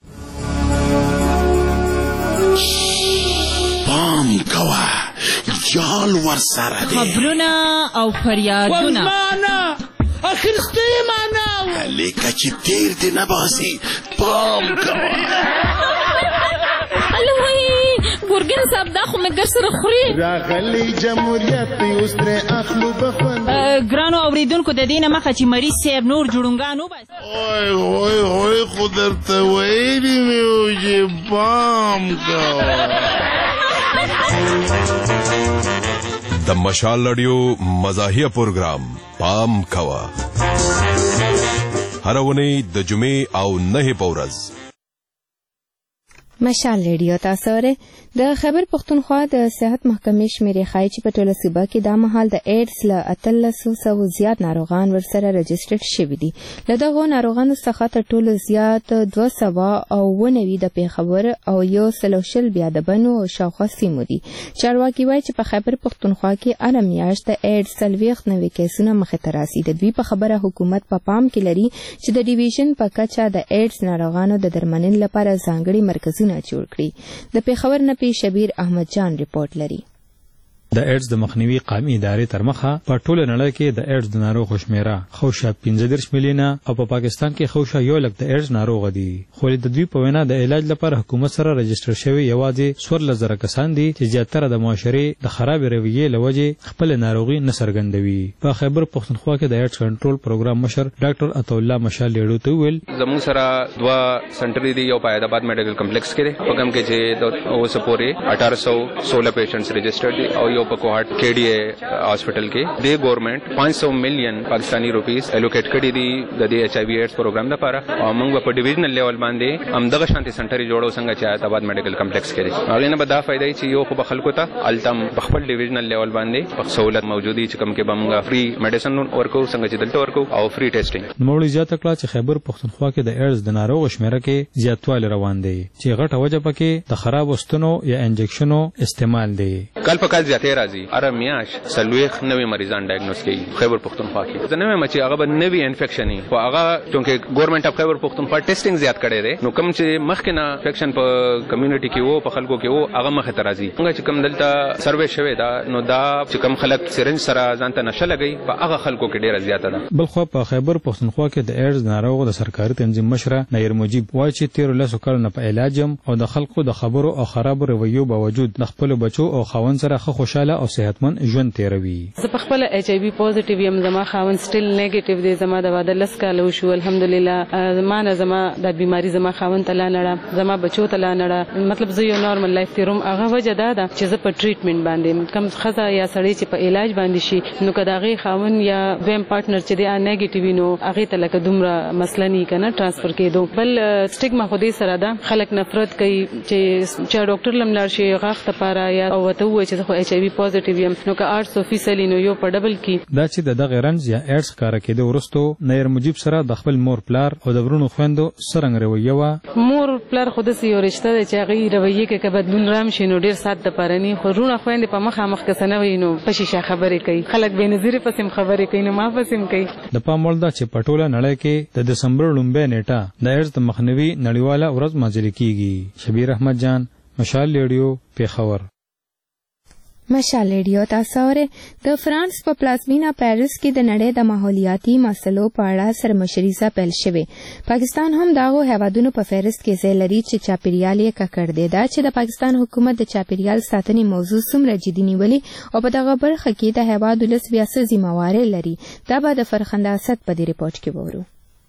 پام کوه جال ورسره دی خبرونه او فریادونه آخر ستوی مانا لیکه چې تیر دی نباسي پام کوه. الوی ګورګین صاحب دا خو مې ګر سره خوري راغلی جمهوریت اوس ترې اخلو بخوند. ګرانو اوریدونکو د دې نه مخه چې مریض صاحب نور جوړونګان وباسي اوی اوی اوی خو درته ویلي مې و چې پام کوه. د مشال رادیو مزاحیه پروګرام پام کوه هر اونۍ د جمعې او نهې په ورځ. مشال ریډیو تاسو اورئ. د خیبر پښتونخوا د صحت محکمې شمیرې ښایي چې په ټوله صوبه کې دا مهال د ایډز له اتلسو سوو زیات ناروغان ورسره رجسټرډ شوي دي. له دغو ناروغانو څخه تر ټولو زیات دوه سوه او اووه نوي د پېښور او یو سل او شل بیا د بنو او شاوخوا سیمو دي. چارواکي وایي چې په خیبر پښتونخوا کې هره میاشت د ایډز څلوېښت نوي کیسونه مخې ته راسي. د دوی په خبره حکومت په پا پام کې لري چې د ډیویژن په کچه د ایډز ناروغانو د درملنې لپاره ځانګړي مرکزونه جوړ کړي. د پېښور نه پی شبیر احمد جان رپورټ لري. د ایډز د مخنیوي قومي ادارې تر مخه په ټوله نړۍ کې د ایډز د ناروغو شمیره خوشا پنځه دېرش میلیونه او په پاکستان کې خوشا یو لک د ایډز ناروغ دي. خو د دوی په وینا د علاج لپاره حکومت سره رجسټر شوی یوازې څوارلس زره کسان دي چې زیاتره د معاشرې د خراب رویې له وجې خپل ناروغي نه څرګندوي. په خیبر پښتونخوا کې د ایډز کنټرول پروګرام مشر ډاکټر عطاالله مشال لیډو ته ویل زموږ سره دوه سنټرې دي یو په حیدرآباد میډیکل کمپلیکس کې دی په کوم کې چې اوس پورې اٹھارہ سو سولہ پیشنټس رجسټرډ دي او یو په کوهاټ کې ډي اے هاسپټل کې د ګورنمنت پانچ سو میلیون پاکستانی روپیز الوکیټ کړي دي د دې ایچ آی وی ایډز پروګرام لپاره او موږ په ډیویژنل لیول باندې هم دغه شانتي سنټر جوړو څنګه چې حیدرآباد میډیکل کمپلیکس کې دي. هغه نه به دا فائدہ چې یو خو خلکو ته التم خپل ډیویژنل لیول باندې په سہولت موجودي چې کوم کې به موږ فری میډیسن ورکو څنګه چې دلته ورکو او فری ټیسټینګ. نوموړي زیاته کړه چې خیبر پښتونخوا کې د ایډز د ناروغ شمیره کې زیاتوالی روان دی چې غټه وجه پکې د خراب ستنو یا انجکشنو استعمال دی. کال په کال زیاتې کې راځي اره میاش سلويخ نوې مریضان ډایګنوز کوي خیبر پختونخوا کې زه نوې مچي هغه به نوې انفیکشن وي خو هغه چونکه ګورنمنت اف خیبر پختونخوا ټیسټینګ زیات کړی دی نو کوم چې مخکې نه انفیکشن په کمیونټي کې وو په خلکو کې وو هغه مخه ته راځي څنګه چې کوم دلته سروې شوی دا نو دا چې کوم خلک سرنج سره ځان ته نشه لګي په هغه خلکو کې ډیره زیاته ده بل خو په خیبر پختونخوا کې د ایډز ناروغ د سرکاري تنظیم مشره نیر مجیب وایي چې تیر لسو کال نه په علاجم او د خلکو د خبرو او خراب رویو باوجود د خپل بچو او خاون سره ښه خوشاله او صحتمند ژوند تیروي زه په خپل ایچ ای وی پوزټیو یم زما خاون سټیل نیگیټیو دی زما د واده لس کال وشو الحمدلله زما نه زما د بیماری زما خاون ته لا نړه زما بچو ته لا نړه مطلب زه یو نارمل لایف تیروم هغه وجه دا ده چې زه په ټریټمنټ باندې کم خزه یا سړی چې په علاج باندې شي نو کداغي خاون یا دویم پارټنر چې دی نیگیټیو نو هغه ته لکه دومره مسله نه کنه ترانسفر کېدو بل سټیګما خو دې سره ده خلک نفرت کوي چې چې ډاکټر لملار شي غاښ ته پاره یا او وته و چې خو ایچ ای وی پوزټیو یم نو که آठ سو فیصد نو یو په ډبل کې دا چې د دغه رنز یا ایډز ښکارا کېدو ورستو نیر مجیب سره د خپل مور پلار او د ورونو خويندو سرنګ رویه وا مور پلار خود سي یو رشتہ دی چې هغه رویه کې که بدلون رام شي نو ډیر سات د پرانی خو رونه خويندې په مخه مخ کې سنوي نو په شیشه خبرې کوي خلک به نظر پسیم خبرې کوي نو ما پسیم کوي د پامول دا چې پټوله نړۍ کې د دسمبر لومبه نیټه د ایډز د مخنیوي نړیواله ورځ ماځل کیږي شبیر احمد جان مشال ریډیو پیښور مشال ریډیو تاسو اورئ د فرانس په پلازمینا پیرس کې د نړۍ د ماحولیاتي مسلو په اړه سرمشریزه پیل شوې پاکستان هم داغو هیوادونو په فهرست کې ځای لري چې چاپیریال یې ککړ دی دا چې د پاکستان حکومت د چاپیریال ساتنې موضوع څومره جدي نیولې او په دغه برخه کې د هیواد ولس بیا څه ذمہواري لري دا به د فرخنده اسد په دې ریپورت کې وورو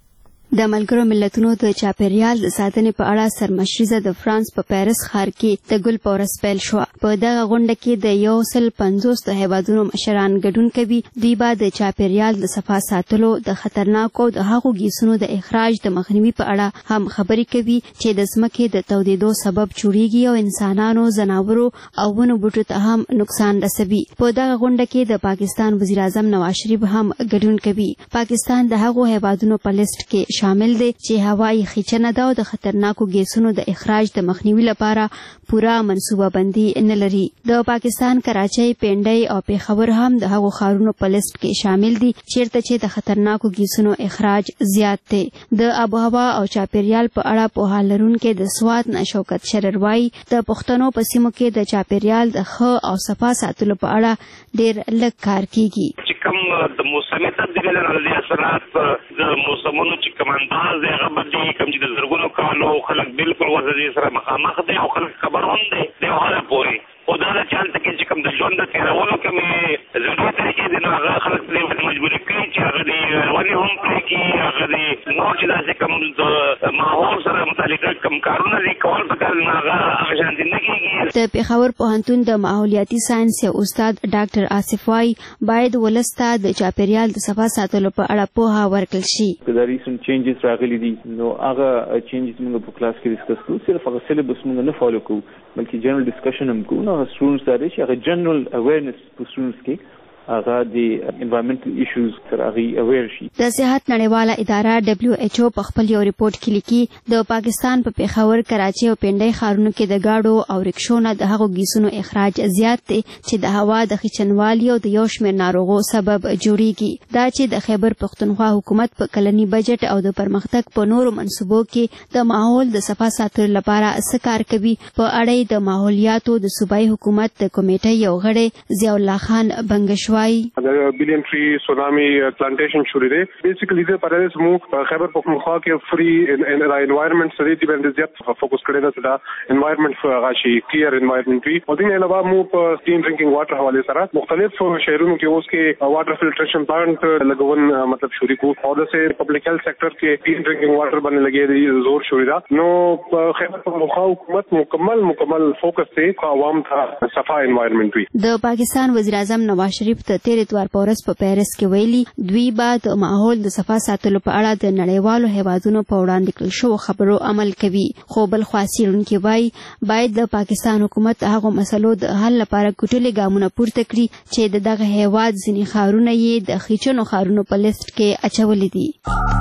د ملګرو ملتونو د چاپیریال د ساتنې په اړه سرمشریزه د فرانس په پیرس ښار کې د ګل په ورځ پیل شوه په دغه غونډه کې د یو سل پنځوس هیوادونو مشران ګډون کوي دوی به د چاپیریال د صفا ساتلو د خطرناکو د هغو ګیسونو د اخراج د مخنیوي په اړه هم خبرې کوي چې د ځمکې د تودېدو سبب جوړیږي او انسانانو ځناورو او ونو بوټو ته هم نقصان رسوي په دغه غونډه کې د پاکستان وزیر اعظم نواز شریف هم ګډون کوي پاکستان د هغو هیوادونو په لیست کې شامل دی چې هوایي خیچنه ده او د خطرناکو ګیسونو د اخراج د مخنیوي لپاره پوره منصوبه بندي نه لري د پاکستان کراچۍ پنډۍ او پیښور هم د هغو ښارونو په لیست کې شامل دي چیرته چې د خطرناکو ګیسونو اخراج زیات دی د آبهوا او چاپیریال په اړه پوهه لرونکي د سوات نه شوکت شرر وایي د پښتنو په سیمو کې د چاپیریال د ښه او صفا ساتلو په اړه ډیر لږ کار کیږي چې کوم د موسمي تبدیلۍ له اثرات د موسمونو چې کوم انداز دی هغه بدلېږي کوم چې د زرګونو کالو خلک بالکل ورته سره مخامخ دی او خلک خبرون دی د حاله پورې خو دا د چالت کې چې کوم د ژوند د تېرولو کومې ضروري طریقې دي نو هغه خلک پرې مجبوري کوي چې هغه د ونې هم پرې کړي هغه د نور چې داسې کوم د ماحول سره متعلقه کوم کارونه دي کول پکار نو هغه هغه شانتي نه کېږي د پېښور پوهنتون د ماحولیاتي ساینس یو استاد ډاکټر آصف وایي باید ولس ته د چاپیریال د صفا ساتلو په اړه پوهه ورکړل شي که دا ریسنټ چینجز راغلي دي نو هغه چینجز موږ په کلاس کې ډسکس کوو صرف هغه سلیبس موږ نه فالو کوو بلکې جنرال ډسکشن هم کوو نو هغه سټوډنټس دا دی چې هغه جنرال اویرنس په سټوډنټس کې هغه د انوایرنمنټل ایشوز سره هغه اویر شي د صحت نړیواله اداره دبليو ایچ او په خپل یو ریپورت کې لیکي د پاکستان په پیښور کراچۍ او پنډۍ ښارونو کې د گاډو او رکشو نه د هغو ګیسونو اخراج زیات دی چې د هوا د خچنوالي او د یو شمېر ناروغو سبب جوړیږي دا چې د خیبر پښتونخوا حکومت په کلني بجټ او د پرمختګ په نورو منصوبو کې د ماحول د صفا ساتلو لپاره څه کار کوي په اړه د ماحولیاتو د صوبایي حکومت د کمیټې یو غړی ضیاء الله خان بنگشوای اگر بلین ټری سونامي پلانټیشن شروع دی بیسیکلی د پرېز مو خیبر پختونخوا کې فری ان انوایرنمنت سره دی باندې زیات فوکس کړی دی دا انوایرنمنت غاشي کلیر انوایرنمنت وی او دین علاوه مو په کلین ډرینکینګ واټر حواله سره مختلف شهرونو کې اوس کې واټر فلټریشن پلانټ لګون مطلب شروع کو او د سه پبلک هیلث سېکټر کې کلین ډرینکینګ واټر باندې لګي دی زور شروع دا نو خیبر پختونخوا حکومت مکمل مکمل فوکس دی عوام ته صفا انوایرنمنت وی د پاکستان وزیر اعظم نواز شریف ته تیر اتوار په ورځ په پیرس کې ویلي دوی به د ماحول د صفا ساتلو په اړه د نړیوالو هیوادونو په وړاندې کړل شوو خبرو عمل کوي خو بل خوا څېړونکي وایي باید د پاکستان حکومت هغو مسلو د حل لپاره کوټلې ګامونه پورته کړي چې د دغه هیواد ځینې ښارونه یې د خیچنو ښارونو په لیست کې اچولي دي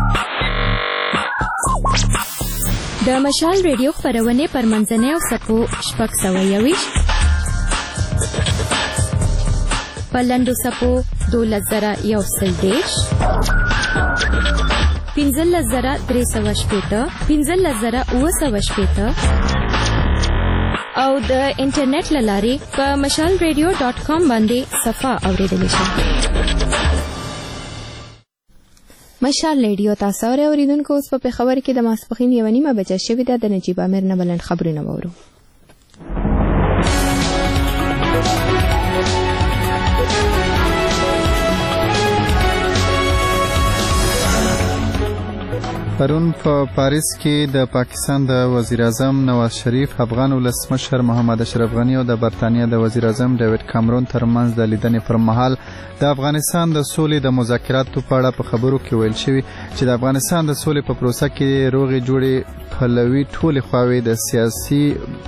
د مشال ریډیو خپرونې پر منځنۍ او سپو شپږ سوه یوویشت په لنډو څپو دولس زره یو سل دېرش، پنځلس زره درې سوه شپېته، پنځلس زره اووه سوه شپېته او د انټرنیټ له لارې په مشال ریډیو ډاټ کام باندې صفحه اورېدلی شئ. مشال ریډیو تاسو اورئ اوریدونکو. اوس په پېښور کې د ماسپښین یوه نیمه بجه شوې ده. د نجیب امیر نه بلند خبرونه واورو. پرون په پاریس کې د پاکستان د وزیر اعظم نواز شریف، افغان ولسمشر محمد اشرف غني او د برتانیا د وزیر اعظم ډیوډ کامرون ترمنځ د لیدنې پر مهال د افغانستان د سولې د مذاکراتو په اړه په خبرو کې ویل شوي چې د افغانستان د سولې په پروسه کې روغې جوړې پلوي ټولې خواوې د سیاسي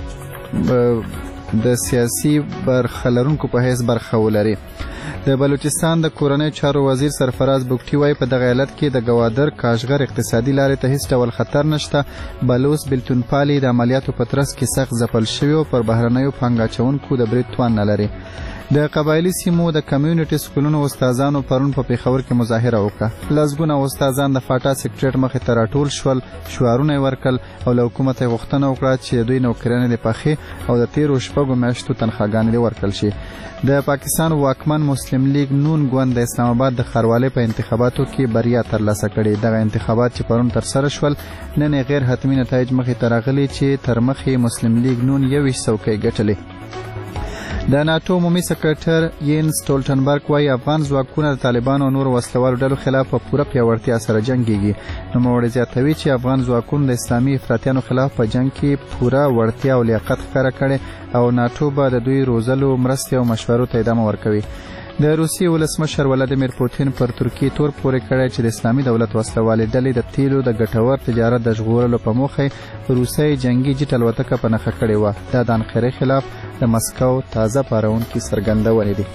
د سیاسي برخه لرونکو په حیث برخه ولري. د بلوچستان د کورنۍ چارو وزیر سرفراز بوګټي وایي په دغه ایالت کې د ګوادر کاشغر اقتصادي لارې ته هیڅ ډول خطر نشته. بلوڅ بلتون پالي د عملیاتو په ترڅ کې سخت ځپل شوي او پر بهرنیو پانګه اچوونکو د برید توان نه لري. د قبایلي سیمو د کمیونټي سکولونو استادانو پرون په پېښور کې مظاهره وکړه. لسګونه استادان د فاټا سکریټریټ مخې ته راټول شول، شعارونه یې ورکړل او له حکومت یې غوښتنه وکړه چې دوی نوکریانې د پخې او د تیرو شپږو میاشتو تنخواګانې دې ورکړل شي. د پاکستان واکمن مسلم لیگ نون ګوند د اسلام آباد د ښاروالۍ په انتخاباتو کې بریا ترلاسه کړې. دغه انتخابات چې پرون ترسره شول نن یې غیر حتمي نتایج مخې ته راغلي چې تر مخې مسلم لیگ نون یوویشت څوکۍ ګټلې. د ناتو عمومي سکرټر یینس سټولټنبرګ وایي افغان ځواکونه د طالبانو او نورو وسلوالو ډلو خلاف په پوره پیاوړتیا سره جنګېږي. نوموړی زیاتوي چې افغان ځواکونو د اسلامي افراطیانو خلاف په جنګ کې پوره وړتیا او لیاقت ښکاره کړې او ناتو به د دوی روزلو مرستې او مشورو ته ادامه ورکوي. د روسیې ولسمشر ولادیمیر پوتین پر ترکیې تور پورې کړی چې د اسلامي دولت وسلوالې ډلې د تیلو د ګټور تجارت د ژغورلو په موخه روسۍ جنگي جیټ الوتکه په نښه کړې وه. دا د انقرې خلاف د مسکو تازه پارونکي څرګندونې دي.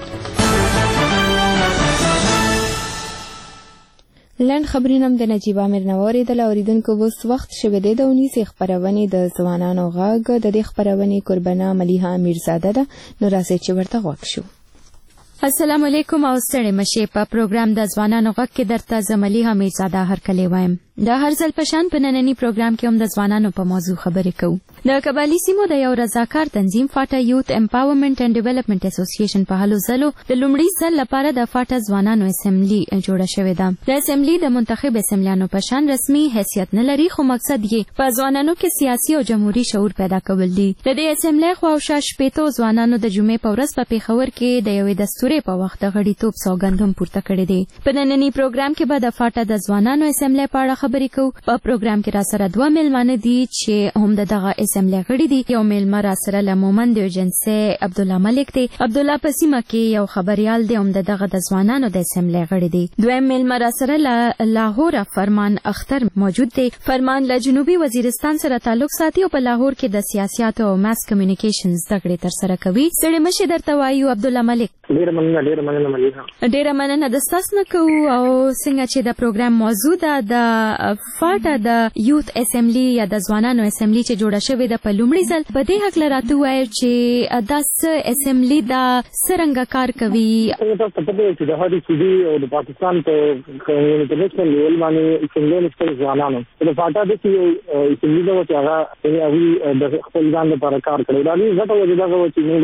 لنډ خبرونه هم د نجیب امیر نه واورېدل. اوریدونکو اوس وخت شوی دی د اونیسې خپرونې د ځوانانو غږ. د دې خپرونې قربانه ملیحه امیرزاده ده. نو راځئ چې ورته غوږ شو. السلام علیکم او ستړي مشئ. په پروګرام د ځوانانو غږ کې درته زه ملیحه امیرزاده هرکلی وایم. د هر ځل په شان په ننني پروګرام کې هم د ځوانانو په موضوع خبرې کوو. د قبایلي سیمو د یو رضاکار تنظیم فاټا یوت امپاورمنټ اینډ ډیولپمنټ اسوسییشن په هلو ځلو د لومړي ځل لپاره د فاټا ځوانانو اسمبلی جوړه شوې ده. د اسمبلی د منتخب اسمبلیانو په شان رسمي حیثیت نه لري، خو مقصد یې په ځوانانو کې سیاسي او جمهوري شعور پیدا کول دي. د دې اسمبلی خواوشا شپېتو ځوانانو د جمعې په ورځ په پېښور کې د یوې دستورې په وخت د غړیتوب سوګند هم پورته کړی دی. په ننني پروګرام کې به د فاټا د ځوانانو اسمبلی په اړه خبرې کوو. په پروګرام کې را سره دوه میلمانه دي چې هم د دغه اسمبلی غړي دي. یو میلمه را سره له مومند ایجنسي عبدالله ملک دی. عبدالله په سیمه کې یو خبریال دی، هم د دغه د ځوانانو د اسمبلی غړي دی. دویم میلمه را سره له لاهور فرمان اختر موجود دی. فرمان له جنوبي وزیرستان سره تعلق ساتي او په لاهور کې د سیاستو او ماس کمیونیکیشن زده کړې ترسره کوي. ستړي مشئ درته وایو عبدالله ملک. ډیره مننه ډیره مننه ملیحه. ډیره مننه د ستاسو نه کوو. او څنګه چې د پروګرام موضوع ده د فاټا د یوت اسمبلی یا د ځوانانو اسمبلی چې جوړه شوې ده په لومړي ځل، په دې هکله راته ووایئ چې دا څه اسمبلی ده، څرنګه کار کوي؟ تاسو ته پته چې د هر سیدي او د پاکستان په انټرنیشنل لیول باندې اسمبلی نشته ځوانانو. د فاټا د یو اسمبلی ده چې هغه هغه د خپل ځان لپاره کار کوي. دا نه غټه وجه ده چې موږ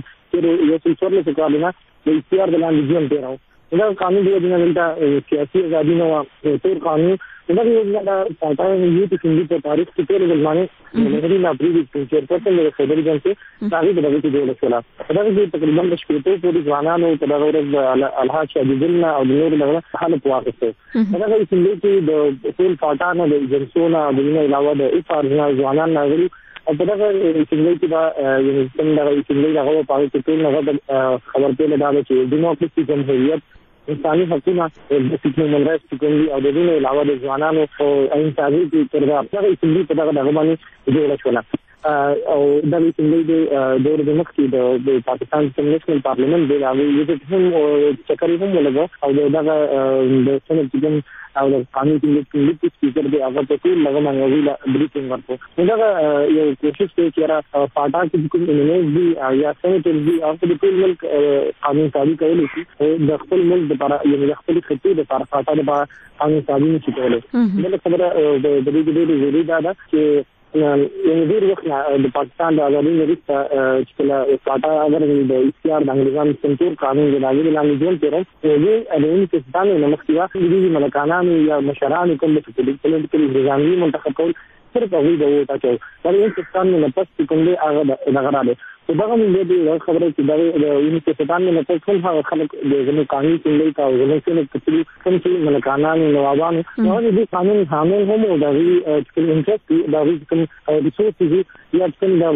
یو څه څورلې څه کارونه د اختیار د لاندې ژوند تیراو. دا قانون دی چې دلته سیاسي ازادي نه و، تور قانون دا یو د فاټا یو د سیندي په تاریخ کې ټول ځلمانه مهري نه پریږدي چې پرته د خبرې جنسي هغه د دغه ډول شولا. دا چې تقریبا د شپږ پورې ځوانانو په دغه ورځ الحاج شادیدلنا او د نور دغه حالت واغسته. دا چې سیندي کې د ټول فاټا نه د جنسونه د نه علاوه د افارزنا ځوانان ناغري او په دغه سیندي کې دا یو څنګه د سیندي دغه په اړه ټول نه خبر پیل دا چې ډیموکراسي جمهوریت انساني حقوقونه د هیومن رائټس کوي او د دې علاوه د ځوانانو او انساني کردار دغه سیندي په دغه دغه باندې جوړه شوه. او د اسمبلی د دور د مخ کې د پاکستان نېشنل پارلیمنت د هغه یو هم چکرې هم ولګو او دغه د سنت جن او د قانون کې د سپیکر دی هغه په ټول لږه باندې ویلا بریفینګ ورکړو دا یو کوشش کوي چې را پاټا کې کوم انجینر دی یا سنټر دی او د ټول ملک قانون تعدیل کوي چې د خپل ملک لپاره یو د خپل خطي لپاره پاټا د قانون تعدیل نشي کولای دا خبره د دې د دې ضروري ده چې یو ډیر وخت د پاکستان د آزادۍ وروسته چې کله پاټا اگر د اختیار د انګریزانو سنتور قانون د لاندې لاندې جوړ کړو نو د دې پاکستان د مخکې د ملکانانو یا مشرانو کوم د پولیټیکل نظامي منتخب کول صرف هغه د ووټ اچو دا د پاکستان نه پس کوم دی هغه دغه راځي په دغه موږ د خبرې چې د یونیټ پاکستان نه پس کوم هغه خلک د غنو قانون کې کا غنو کې کتلي کوم چې ملکانانو نوابانو نو د قانون حامل هم او د چې انټرست د کوم ریسورسز یا کوم د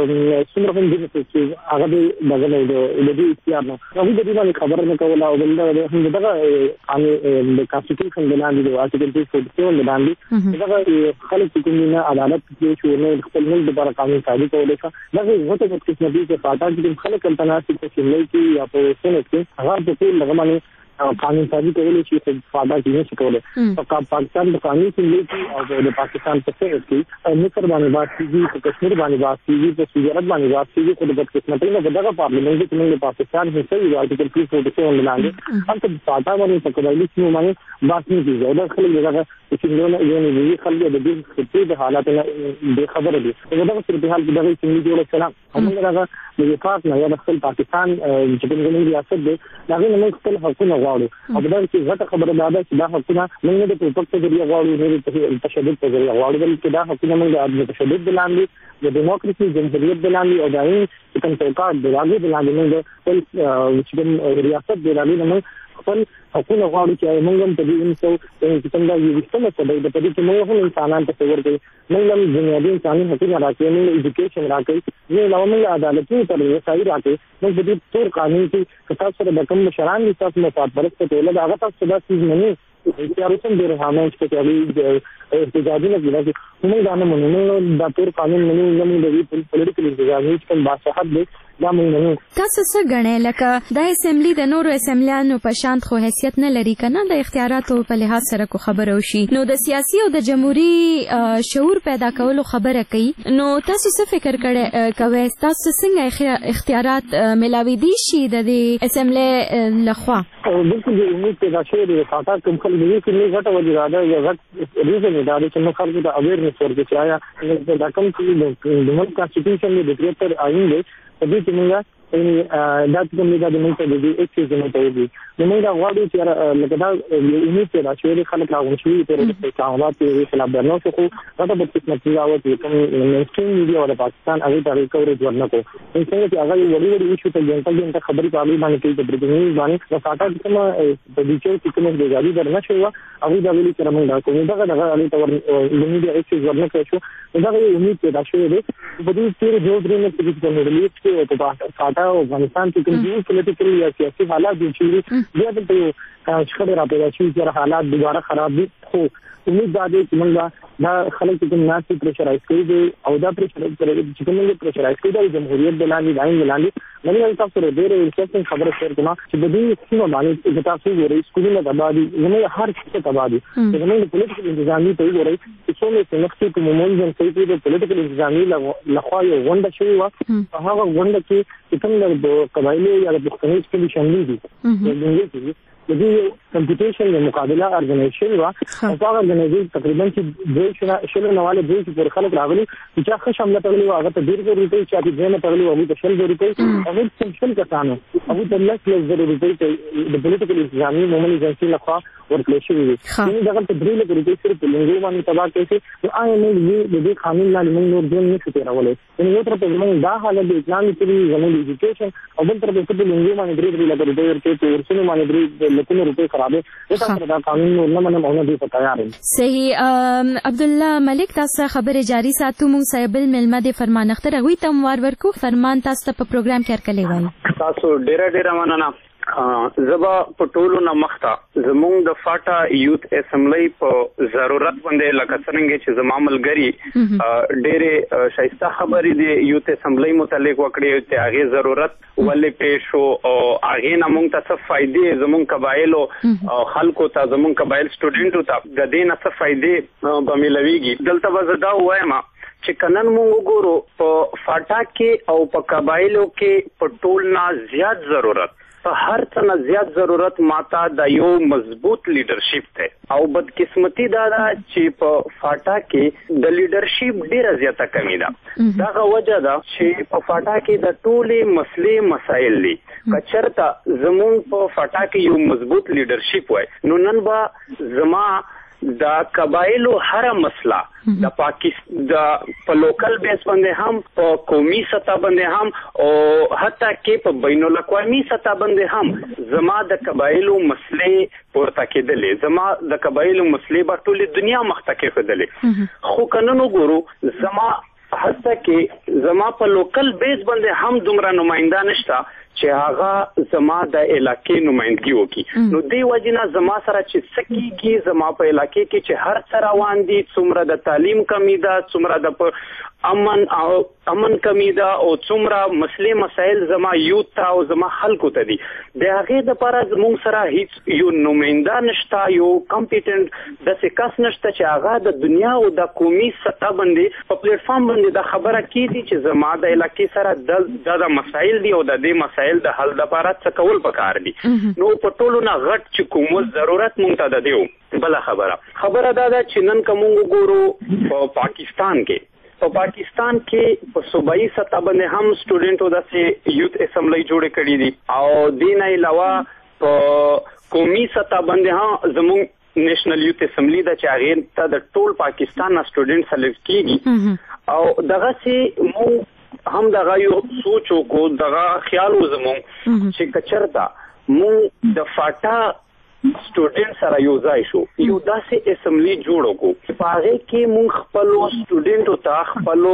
څومره هم دي چې هغه دغه د دې اختیار نو هغه د دې باندې خبر نه کوله او بل دغه قانون د کانسټیټیوشن د لاندې د آرټیکل دوه سوه سل د لاندې دغه خلک کوم نه عدالت کې شو نه خپل ملک لپاره قانون تعدیل کولای شي دغه وته د قسمتي کې پاټا کې خلک التناسب کې شملې کې یا په سنت کې هغه د ټول لغه باندې قانون تعدیل کولای شي چې پاټا کې نشي کولای په پاکستان د قانون کې او د پاکستان په سنت کې مصر باندې بات کیږي په کشمیر باندې بات کیږي په سوجرت باندې بات کیږي خو د قسمتي نه دغه پارلیمنت کې موږ پاکستان کې صحیح آرټیکل دوه سوه سل لاندې هم ته پاټا باندې په کډایلی کې باندې بات نه کیږي دا خلک دغه چې نو یو نه خلک د دې خپل د حالات نه به خبره دي دا په صورت حال کې دغه چې جوړ کړه موږ دغه د وفاق نه یا د خپل پاکستان چې په دې ریاست دی دا موږ خپل حقوق غواړو او دا چې غټه خبره ده چې دا حقونه موږ د ټوپک په ذریعہ غواړو نه د تشدد په ذریعہ غواړو بلکې دا حقونه موږ د تشدد د لاندې د دیموکراسي جمهوریت د لاندې او د عین کوم توقعات د لاندې د لاندې موږ د خپل ریاست د لاندې موږ خپل حقونه غواړو چې موږ هم په دې انسو چې څنګه یو وستمه څه دی په دې کې موږ هم انسانان ته څور کوي موږ هم بنیادي انساني حقوق راکړي موږ ایجوکیشن راکړي نه نو موږ عدالتي تر رسایي راکړي موږ د دې تور قانون کې تاسو سره د کوم مشران دي تاسو مفاد پرسته ټول دا هغه تاسو د سیز منی اختیاراتم ډیر هامه چې کوي احتجاجي نه کیږي موږ دا نه منو دا تور قانون منو نه موږ د پولیټیکل انتظامی چې کوم بادشاہت دی دا موږ منو تاسو څه غنئ لکه د اسمبلی د نورو اسمبلیانو په شان خو حیثیت نه لري کنه د اختیاراتو په لحاظ سره کو خبره وشي نو د سیاسي او د جمهوریت شعور پیدا کولو خبره کوي نو تاسو څه فکر کړئ کوي تاسو څنګه اختیارات ملاوي دي شي د اسمبلی لخوا بالکل د امید پیدا شوی د فاټا کوم خلک دي چې نه غټه وجه ده یا غټ ریزن دا چې نو خلکو ته اویرنس ورکړي چې آیا دا کوم چې د ملک کانسټیټیوشن د ډیکریټر آئین دی په دې کې موږ دا کوم نه د موږ ته د دې اکسیز نه ته دي نو موږ غواړو چې لکه دا امید پیدا شوی خلک راغون شي په اقدامات کې خلاف درنو شو دا د قسمت راوځي چې کوم مینستریم میډیا او د پاکستان هغه طریقې کورج ورنکو څنګه چې هغه وړي وړي ایشو ته جنتا جنتا خبرې پاغي باندې کوي د بریټنی باندې د فاټا کوم د دې چې کوم د غالي درنه شو هغه دا ویلي چې موږ دا کوم دا دغه علي تور د میډیا اکسیز ورنکو شو دا یو امید پیدا شوی دی په دې تیر جوړ درې نه چې د ریلیز کې په فاټا او افغانستان کې کوم پولیټیکل یا سیاسي حالات دي چې بیا د شخړې را پیدا شي چې حالات دوباره خراب دي خو امید دا دی چې موږ دا خلک چې ناسي پریشرایز کوي دي او دا پریشرایز کوي چې موږ پریشرایز کوي د جمهوریت د لاندې دایي لاندې موږ تاسو سره ډېر انټرېسټینګ خبره شیر کوم چې د دې سیمه باندې چې تاسو ګورئ سکولونه تبادي زموږ هر څه تبادي زموږ پولیټیکل انتظامی ته ګورئ چې څومره څنګه چې کومول جن چې د پولیټیکل انتظامی لخوا یو غونډه شوی و هغه غونډه کې څنګه د قبایلی یا د پښتني سکول شامل دي د دې کمپټیشن د مقابله ارګنایزیشن وا او هغه ارګنایزیشن تقریبا چې دوه شنه شله نواله دوه چې خلک راغلي چې ښه شامل تغلی هغه ته ډیر ډیر روپۍ چې دې نه تغلی او د شل روپۍ هغه څنګه کسانو هغه د لس لس روپۍ د پولیټیکل انتظامی مومن ایجنسی لخوا ورکړل شوی دی نو دغه ته ډیر روپۍ سره په لنګو باندې تبا کوي نو آی موږ د دې قانون لاندې موږ نور ځین نه ستې راولې نو یو تر په موږ دا حالت د اسلامي تری زموږ ایجوکیشن او بل تر په دې لنګو باندې ډیر ډیر لګړي ډیر ته ورسونه باندې ډیر لکه روپۍ خرابې دا دا قانون نور نه منم او نه دی په تیار صحیح عبد الله ملک تاسو خبره جاری ساتو مون صاحب الملمه د فرمان اختر غوي تم وار ورکو فرمان تاسو په پروګرام کې ارکلې وای تاسو ډیر ډیر مننه زبا په ټولو نه مخته زمونږ د فاټا یوت اسمبلی په ضرورت باندې لکه څنګه چې زما ملګری ډېرې شایسته خبرې دي یوت اسمبلی متعلق وکړي چې هغه ضرورت ولې پیښ شو او هغه نه مونږ ته څه فائدې زمونږ قبایلو خلکو ته زمونږ قبایل سټوډنټو ته د دې نه څه فائدې به ملويږي دلته وزدا وایم چې کنن مونږ وګورو په فاټا کې او په قبایلو کې په ټول نه زیات ضرورت په هر څه نه زیات ضرورت ماته د یو مضبوط لیډرشپ ته او بدقسمتي دا ده چې په فاټا کې د لیډرشپ ډیره زیاته کمی ده دغه وجه ده چې په فاټا کې د ټولې مسلې مسایل دي کچرته زمونږ په فاټا کې یو مضبوط لیډرشپ وای نو نن به زما د قبایلو هر مسله د پاکستان د په لوکل بیس باندې هم په قومي سطح باندې هم او حتی کې په بین الاقوامي سطح باندې هم زما د قبایلو مسلې پورته کېدلې زما د قبایلو مسلې په ټولې دنیا مخته کېدلې خو کننو ګورو زما حتی کې زما په لوکل بیس باندې هم دومره نمائنده نشته چې هغه زما د علاقې نمائندګي وکړي نو دی وجنه زما سره چې سکی کې زما په علاقې کې چې هر څه روان دي څومره د تعلیم کمی ده څومره د امن او امن کمی ده او څومره مسلې مسایل زما یوت ته او زما خلکو ته دي د هغه د لپاره زموږ سره هیڅ یو نمائنده نشته یو کمپیټنټ د څه کس نشته چې هغه د دنیا او د قومي سطح باندې په پلیټ فارم باندې د خبره کیږي چې زما د علاقې سره د مسایل دي او د دې مسایل د حل لپاره څه کول پکار دي نو په ټولو نه غټ چې کوم ضرورت مونږ ته ده دیو بل خبره خبره دا ده چې نن کوم وګورو په پاکستان کې په پاکستان کې په صوبایي سطح باندې هم سټوډنټو داسې یوت اسمبلی جوړ کړي دي او دین علاوه په قومي سطح باندې هم زموږ نېشنل یوت اسمبلی د چاغین ته د ټول پاکستان نه سټوډنټ سلیکټ کیږي او دغه سي مو هم دغه یو سوچ کو دغه خیال زموږ چې کچرتا مو د فاټا سټوډنټ سره یو ځای شو یو داسې اسمبلی جوړ کو په هغه کې مونږ خپل سټوډنټو ته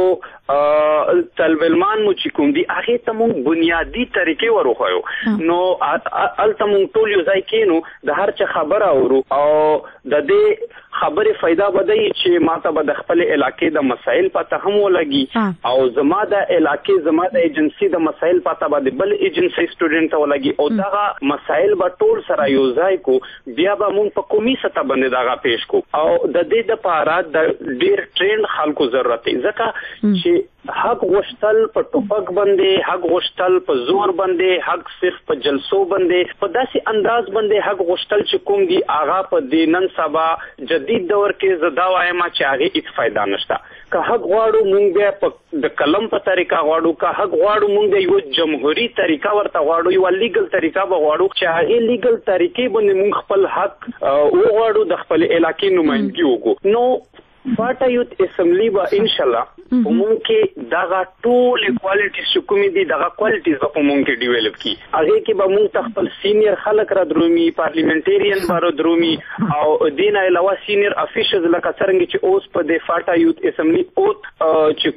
خپل طالبان مو چې کوم دي هغه ته مونږ بنیادی طریقې ورخایو نو الته مونږ ټول یو ځای کینو د هر څه خبره اورو او د دې خبره فائدہ بدای چې ماته به د خپل علاقې د مسایل پته هم ولګي او زما د علاقې زما د ایجنسی د مسایل پته به بل ایجنسی سټوډنټ ولګي او دا مسایل به ټول سره یو ځای کو بیا به مونږ په قومي سطح باندې داغه پیش کو او د دې د پاره د ډیر ټرینډ خلکو ضرورت دی ځکه چې حق غوښتل په ټوپک باندې حق غوښتل په زور باندې حق صرف په جلسو باندې په داسې انداز باندې حق غوښتل چې کوم دی آغا په دینن سبا جدید دور کې زدا وایم چې هغه هیڅ فائدہ نشته که حق غواړو مونږ بیا په د کلم په طریقه غواړو که حق غواړو مونږ یو جمهوریت طریقه ورته غواړو یو لیګل طریقه غواړو چې هغه لیګل طریقې باندې مونږ خپل حق او غواړو د خپل علاقې نمائندګي وکړو نو فاټا یوت اسمبلی با ان شاء الله مونږ کې دغه ټول کوالټیز چې کومې دي دغه کوالټیز په مونږ کې ډیولپ کی هغه کې به مونږ خپل سینیئر خلک را درومي پارلیمنټریان بارو درومي او دین علاوه سینیئر افیشلز لکه څنګه چې اوس په د فاټا یوت اسمبلی او چې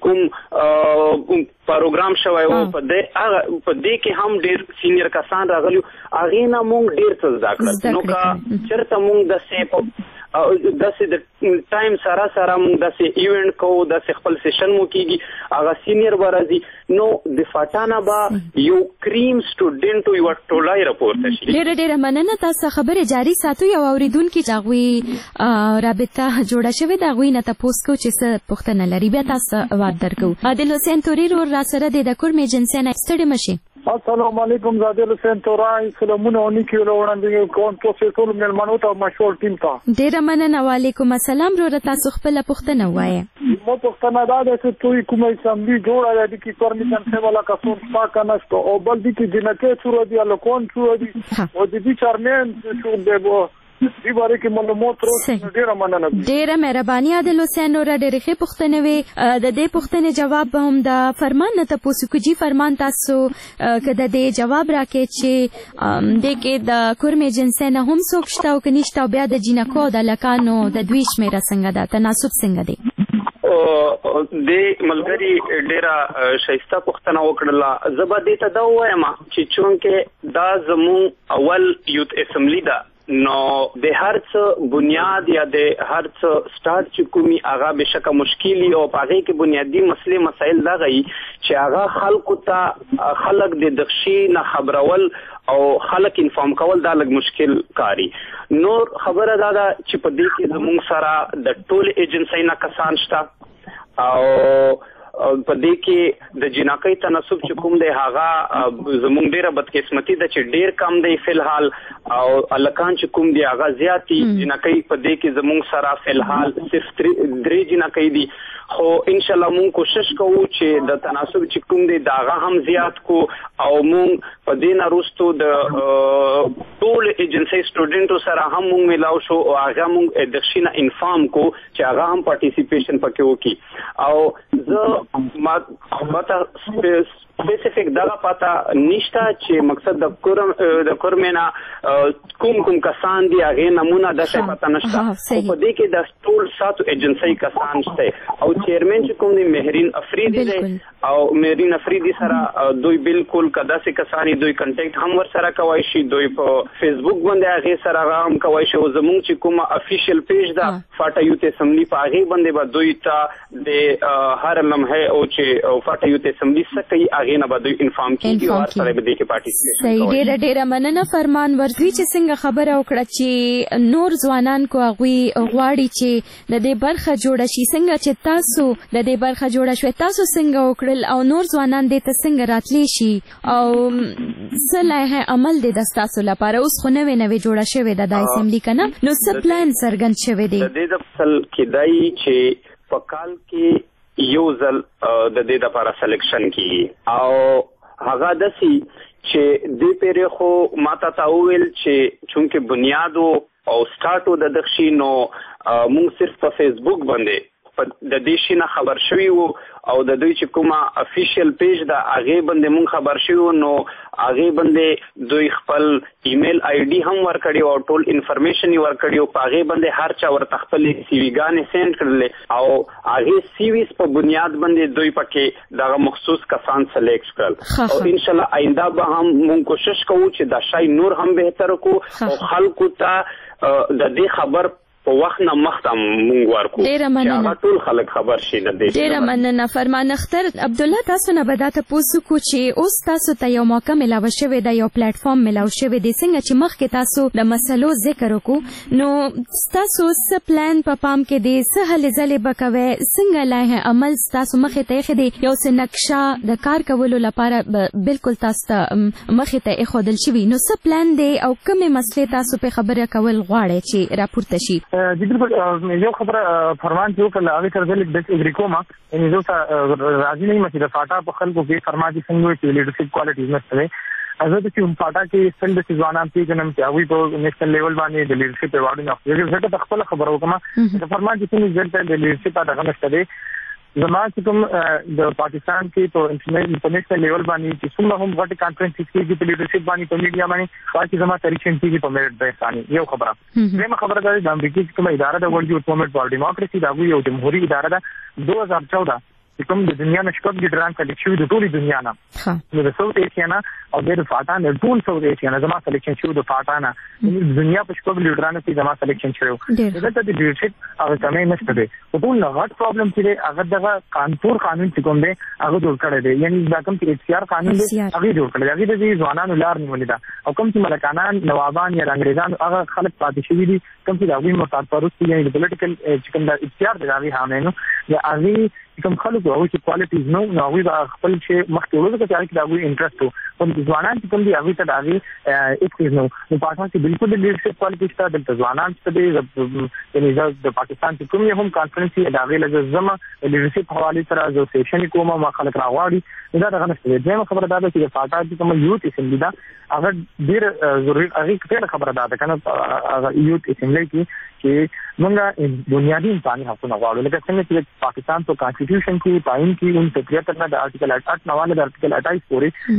کوم پروګرام شوی او په دې هغه په دې کې هم ډیر سینیئر کسان راغلي هغه نه مونږ ډیر څه زده کړل نو کا چرته مونږ د سه او داسې د ټایم سره سره موږ داسې ایونت کوو داسې خپل سیشن مو کیږي هغه سینیئر ورازي نو د فاټانا با یو کریم سټوډنټ یو ټولای راپورته شي ډېر ډېر مننه تاسو خبره جاری ساتو یو اوریدونکو چاغوي رابطه جوړه شوې دا غوي نه تاسو کو چې څه پوښتنه لري بیا تاسو واد درکو عادل حسین توریر را سره د کور میجنسي نه ستړي مشي السلام علیکم عادل حسین تورای سلامونه ونیکي وړاندې کوم تاسو ټول ملمنو ته مشور ټیم ته ډېر مننه وعلیکم السلام رو تاسو خپل پوښتنه وایي مو پوښتنه دا ده چې توي کومه اسمبلی جوړه ده چې پرمیشن څه ولا کسون پاک نشته او بل دي چې جنکه شروع دي الکون شروع دي او دي چارمن شو دیو دی باره کې معلومات تر ډیره مننه ډیره مهرباني عادل حسین نور ډیره ښه پوښتنه وي د دې پوښتنې جواب به هم د فرمان نه تاسو کوجی فرمان تاسو کده دې جواب راکې چې د کې د کورم ایجنسی نه هم څوک شته او کنيشته بیا د جنکو د لکانو د دوی شمیره څنګه ده تناسب څنګه دی د ملګری ډیره شایسته پوښتنه وکړله. زه به دې ته دا ووایم چې چونکې دا زموږ اول یوت اسمبلی ده، نو د هر څه بنیاد یا د هر څه سٹارټ چې کومي هغه بشکه مشکلی او پاره کې بنیادی مسلې مسائل دا غي چې هغه خلکو ته خلک د دغشي نه خبرول او خلک انفارم کول دا لږ مشکل کاری. نور خبره دا ده چې په دې کې زموږ سره د ټول ایجنسی نه کسان شته او په دې کې د جناکۍ تناسب چې کوم دی هغه زموږ ډیره بدقسمتي ده چې ډیر کم دی فلحال او الکان چې کوم دی هغه زیاتی جناکۍ په دې کې زموږ سره فلحال صرف درې جناکۍ دي، خو ان شاء الله مونږ کوشش کوو چې د تناسب چې کوم دی داغه هم زیات کو او مونږ په دې نه وروستو د ټول ایجنسی سټوډنټو سره هم مونږ ملاو شو او هغه مونږ د شینه انفارم کو چې هغه هم پارټیسیپیشن پکې وکي او زه ما ماته سپیسیفیک دغه پاته نشته چې مقصد د کورم د کورمینا کوم کوم کسان دي هغه نمونه د څه پاته نشته. په دې کې د ټول ساتو ایجنسی کسان شته او چیرمن چې کوم دی مهرین افریدی دی او مهرین افریدی سره دوی بالکل کدا سه کسانی دوی کنټیکټ هم ور سره کوي شي، دوی په فیسبوک باندې هغه سره هم کوي شي او زموږ چې کومه افیشیل پیج ده فاټا یوت اسمبلی په هغه باندې به دوی ته د هر لمحه او چې فاټا یوت اسمبلی سکه هغه نه به دوی انفارم کیږي او سره به دې کې پارټیسیپیټ کوي. صحیح، ډېر ډېر مننه فرمان ورزوی چې څنګه خبره وکړه چې نور ځوانان کو هغه غواړي چې د دې برخه جوړه شي، څنګه چې تاسو د دې برخه جوړه شوي تاسو څنګه وکړل او نور ځوانان دې ته څنګه راتلی شي او صلاح عمل دې تاسو لپاره اوس خو نوې نوې جوړه شوې ده د اسمبلی کنه، نو څه پلان څرګند شوی دی؟ د دې د فصل کېدای چې په کال کې یو ځل د دې لپاره سلیکشن کیږي او هغه داسي چې دې پیره خو ماته تاویل چې چونکه بنیاد او سٹارټو د دښي نو موږ صرف په فیسبوک باندې د دې شي نه خبر شوي وو او د دوی چې کومه افیشیل پیج ده هغه باندې مونږ خبر شوو نو هغه باندې دوی خپل ایمیل آی ډي هم ورکړي او ټول انفارمیشن یې ورکړي او هغه باندې هر چا ورته خپل سی وی ګانې سند کړل او هغه سی ویز په بنیاد باندې دوی پکې دغه مخصوص کسان سلیکټ کړل او ان شاء الله آینده به هم مونږ کوشش کوو چې دا شای نور هم بهتر کو او خلکو ته د دې خبر په وخت نه مخته مونږ ورکو چې ټول خلک خبر شي د دې. ډیره مننه فرمان اختر. عبد الله تاسو نه به دا تاسو کو چې اوس تاسو ته یو موقع ملاوه شوې ده، یو پلیټ فارم ملاوه شوې ده، څنګه چې مخکې تاسو د مسلو ذکر وکړو نو تاسو څه پلان په پام کې دی، څه هلې ځلې به کوئ، څنګه لایحه عمل تاسو مخې ته ایښې دی، یو څه نقشه د کار کولو لپاره بالکل تاسو ته مخې ته ایښودل شوي، نو څه پلان دی او کومې مسلې تاسو په خبره کول غواړئ چې راپورته شي؟ یو خبره فرمان چې وکړل هغه سره زه ډېر اګری کوم، یعنې زه راضي نه یم چې د فاټا په خلکو کې فرمان چې څنګه وایي چې لیډرشپ کوالټیز نشته دی. زه د چې فاټا کې ستل د ځوانان پیژنم چې هغوی په نیشنل لیول باندې د لیډرشپ ایوارډونه اخلي. زه ته خپله خبره وکړم چې فرمان چې څنګه دلته د لیډرشپ دغه نشته دی. زما چې کوم د پاکستان کې په انټرنیشنل لیول باندې چې څومره هم غټ کانفرنسز کېږي په لیډرشپ باندې په میډیا باندې باقي زما تاریخین کېږي په میرټ بیس باندې. یو خبره دویمه خبره دا د امریکا چې کومه اداره ده ورلډ یوت موومنټ فار ډیموکراسي دا یو جمهوریت اداره ده دوه هزار چودہ چې کوم د دنیا نه شپږ لیډران سلیکټ شوي د ټولې دنیا نه نو د ساوث ایشیا نه او د فاټا نه ټول ساوث ایشیا نه زما سلیکشن شوي د فاټا نه د دنیا په شپږ لیډرانو کې زما سلیکشن شوی. دلته د لیډرشپ هغه کمې نشته دی. ټول نه غټ پرابلم چې دی هغه دغه کانپور قانون چې کوم دی هغه جوړ کړی دی، یعنی دا کوم چې ایچ سی آر قانون دی هغه جوړ کړی دی. هغه د ځوانانو لار نیولې ده او کوم چې ملکانان نوابان یا انګریزان هغه خلک پاتې شوي دي کوم چې د هغوی مفاد پرست یعنی د پولیټیکل چې کوم د ایچ سی آر دی هغې حاملینو د هغې کوم خلکو هغوی چې کوالټیز نو نو هغوی به خپل چې مخکې وړو ځکه چې هغې کې د هغوی انټرسټ و کوم ځوانان چې کوم دي هغوی ته د هغې هېڅ څیز نه و. نو پاکستان کې بالکل د لیډرشپ کوالټي شته، دلته ځوانان شته دي. یعنې زه د پاکستان چې کوم یې هم کانفرنس یې د هغې له زه ځم د لیډرشپ حوالې سره زه سیشن یې کوم ما خلک راغواړي نو دا دغه نشته دی. دویمه خبره دا ده چې د فاټا چې کومه یوت اسمبلي ده هغه ډېر ضروري هغې ډېره خبره دا ده که نه هغه یوت اسمبلي کې چې موږ بنیادي انساني حقونه غواړو لکه څنګه چې پاکستان په کانسټیټیوشن کې پاین کې ان تقریبا نه د آرټیکل اٹھاٹھ نواله د آرټیکل اٹھائیس پورې چې هغه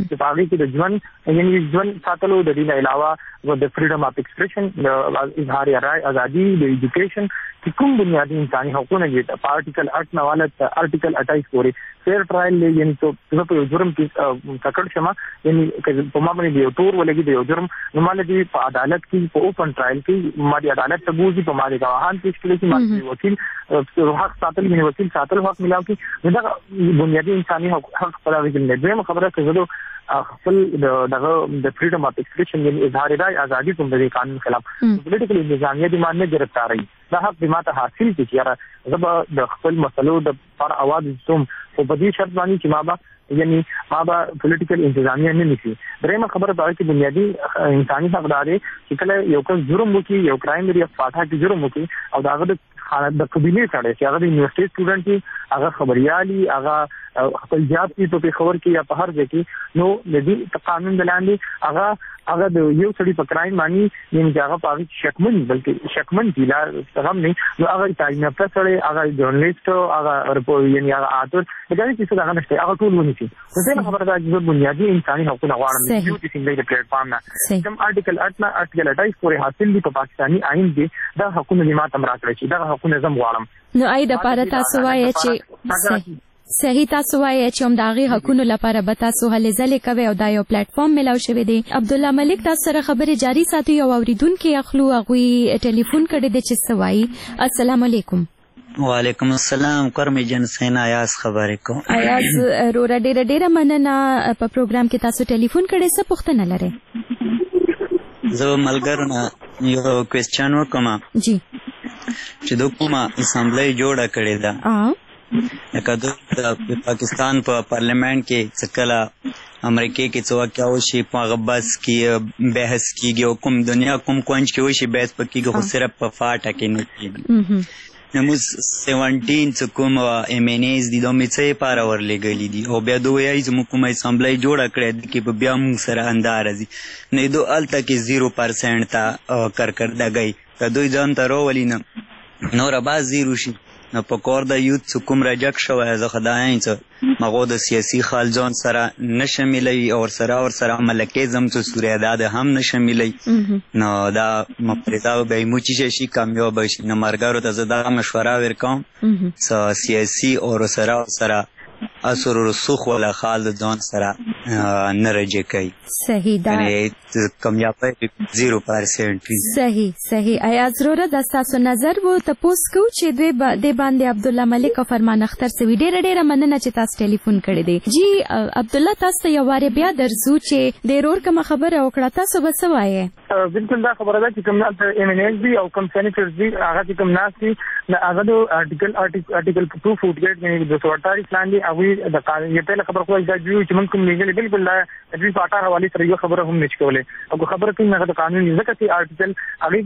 کې د ژوند یعنی ژوند ساتلو د دې علاوه د فریډم اف ایکسپریشن د اظهار رائے ازادي د ایجوکیشن چې کوم بنیادی انساني حقوقونه دي په آرټیکل اټ نه والا آرټیکل اٹھائیس پورې فیر ټرایل یعنی ته په جرم کې تکړه شمه یعنی په ما باندې یو تور ولګي د یو جرم نو مال دي په عدالت کې په اوپن ټرایل کې ما دي عدالت ته بوزي په ما دي غواهان پیش کړي چې ما وکیل حق ساتل یعنی وکیل ساتل حق ملاو کی دا بنیادی انساني حق پر راغلی نه دوی خبره کوي خپل دغه د فریډم اف ایکسپریشن یعنی اظهار رائے ازادي کوم د قانون خلاف پولیټیکل نظامیه دي مانه گرفتاری دا حق به ماته حاصل کی چې زب د خپل مسلو د پر اواز زوم په بدی شرط باندې چې ما با یعنی ما با پولیټیکل انتظامیه نه نشي درېمه خبره دا چې بنیادی انساني حق داري چې کله یو کس جرم وکي یو کرایم لري فاټا کې جرم وکي او داغه د د قبيله سره چې هغه د یونیورسيټي سټوډنټ دي هغه خبريالي هغه خپل جاب کې په خبر کې یا په هر ځای کې نو د دې قانون دلاندې هغه هغه د یو سړي په کرایم باندې یعنی هغه په شکمن بلکې شکمن دي لا څنګه نه نو هغه تعین یافته سړی هغه ژورنالیست هغه یعنی هغه اټور دغه چې څه هغه نشته هغه ټول ونی شي څه خبره ده چې بنیادی انساني حقوق غواړم یو چې څنګه د پلیټ فارم نه کوم آرټیکل اټ نه آرټیکل اٹھائیس پورې حاصل دي په پاکستاني آئین کې دا حقوق نه ماته راکړي چې دا حقوق نظم غواړم نو اې د پاره تاسو وایي چې صحیح تاسو وایي چې هم داغي حقوقو لپاره به تاسو هلې ځلې کوي او دا یو پلیټ فارم ملاو شوی دی عبد الله ملک تاسو سره خبرې جاری ساتي او اوریدونکو اخلو هغه ټلیفون کړی د چې سوای السلام علیکم وعلیکم السلام کرمی جن سینا ایاز خبرې کوم ایاز رورا ډېر ډېر مننه په پروګرام کې تاسو ټلیفون کړی څه پوښتنه لرئ زه ملګر نه یو کوېسچن وکم جی چې د کومه اسمبلی جوړه کړې ده لکه د پاکستان په پارلیمنت کې څه کله امریکې کې څه واقعه وشي په هغه بحث کې بحث کېږي او کوم دنیا کوم کونج کې وشي بحث په کېږي خو صرف په فاټه کې نه کېږي نو موږ سیونټین څه کوم ایم این ایز دي دا مې څه یې پاره ورلېږلي دي او بیا دوی وایي زموږ کومه اسمبلی جوړه کړې ده کې به بیا موږ سره انداره ځي نو دو هلته کې زیرو پرسنټ ته کارکردګۍ که دوی ځان ته راولي نه نوره بعض زیرو شي نو په کور د یوت څه کوم رجک شوی زه خدایان څه مغو د سیاسي خال ځان سره نه شمیلی او ورسره ورسره ملکیزم څه سوریه ده هم نه شمیلی نو دا مفردا به موچی شي کامیاب شي نو مرګرو ته زه دا مشوره ورکوم څه سیاسي او ورسره ورسره اثر رسوخ ولا خال ځان سره نه رجې کوي صحیح ده یعنی کامیابی زیرو پرسنټ صحیح صحیح آیا ضرورت د تاسو نظر وو تاسو کو چې د باندې عبد الله ملک او فرمان اختر سوي ډېر ډېر مننه چې تاسو ټلیفون کړی دی جی عبد الله تاسو یو واره بیا درځو چې د رور کوم خبره وکړه تاسو به څه وایي بالکل دا خبره ده چې کوم نه ایم ان ایس دی او کوم سینیټرز دی هغه چې کوم ناس دي هغه د آرټیکل آرټیکل ټو فورټي ایټ یعنی د سوړتاړي پلان دی او د قانون یې په خبره کوي دا چې موږ کوم لیګل بالکل دا د دې پاټا حواله سره یو خبره هم نشي کولای او خبره کوي هغه د قانون ځکه چې آرټیکل هغه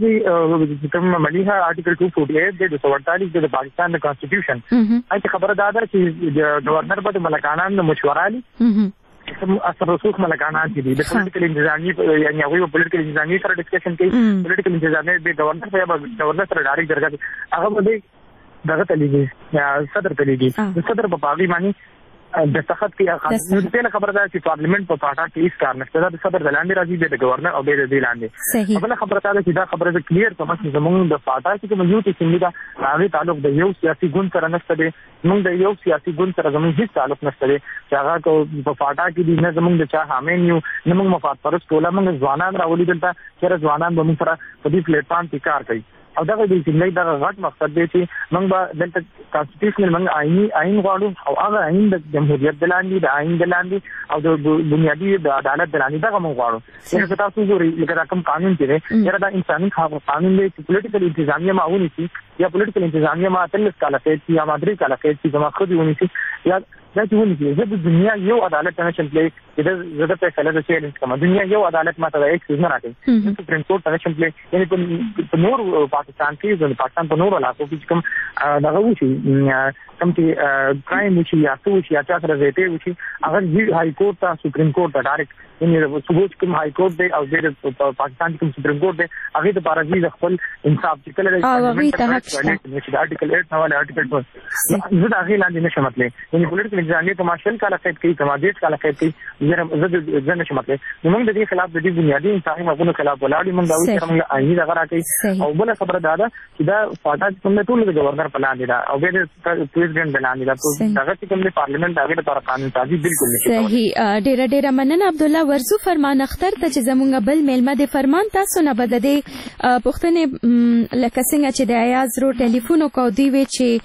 کې کوم مليها آرټیکل ټو فورټي ایټ د سوړتاړي د پاکستان د کانسټیټیوشن اته خبره دا ده چې گورنر په ملکانان د مشوره لري کوم اثر رسوخ ملکانان دي د پولیټیکل انتظامی یعنی هغه پولیټیکل انتظامی سره ډسکشن کوي پولیټیکل انتظامی د گورنر په گورنر سره ډایرکټ درګه هغه به دغه تلېږي یا صدر تلېږي د صدر په باغی معنی د تخت کې د خبره ده چې پارلیمنت په پاټا کې هیڅ کار نشته د صدر د لاندې راځي د گورنر او د دې لاندې بل خبره ده چې دا خبره ده کلیر کوم چې زموږ د پاټا کې کوم یو څه سیمه ده هغه تعلق د یو سیاسي ګوند سره نشته دی موږ د یو سیاسي ګوند سره زموږ هیڅ تعلق نشته دی چې هغه په پاټا کې د نه زموږ د چا حامین یو نه موږ مفاد پرست ټوله موږ ځوانان راولي دلته چې ځوانان به موږ سره په دې پلیټ فارم کې کار کوي او دا د دې دا غټ مقصد دی چې موږ به دلته کانسټیټیوشنل موږ آئینی آئین غواړو او هغه آئین د جمهوریت د لاندې د آئین د لاندې او د بنیادی د عدالت د لاندې دا موږ غواړو چې تاسو ګورئ لکه کوم قانون دی یا دا انساني قانون دی چې پولیټیکل انتظامیه معاوني شي یا پولیټیکل انتظامیه ما تل کاله کې یا مادری کاله کې چې زما خو دی ونی شي یا دا چې ونی شي د دنیا یو عدالت نه شملې چې د زړه په فیصله د چیلنج کوم دنیا یو عدالت ماته د ایکس نه راځي سپریم کورټ نه شملې یعنی په نور پاکستان کې د پاکستان په نور علاقو کې کوم دغه وشي کوم چې کرایم وشي یا څه وشي یا چا سره زیاته وشي هغه هاي کورټ ته سپریم کورټ ته ډایرکټ یعنی سبوت کوم هاي کورټ دی او د پاکستان کوم سپریم کورټ دی هغه د بارازي د خپل انصاف چې کله هغه ته حق وایلیټ چې د آرټیکل اټ نه ولا آرټیکل ټو زه دا غي لاندې نشم مطلب یعنی پولیټیکل انټرنیټ په ماشل کاله فیټ کوي کمادیټ کاله فیټ کوي زه زه زه نشم مطلب موږ د دې خلاف د دې بنیادی انساني حقوقو خلاف ولاړ موږ دا وایو چې موږ آئینی دغه راکې او بل خبره دا ده چې دا فاټا کوم ټول د گورنر په لاندې دا او د پریزیدنت په لاندې دا دغه چې کوم د پارلیمنت هغه لپاره قانون سازي بالکل نشي صحیح ډیر ډیر مننه عبد الله ورزو فرمان اختر ته چې زمونږ بل میلمه د فرمان تاسو نه بد دي پښتنې لکه څنګه چې د ایاز رو ټلیفون کو دی وی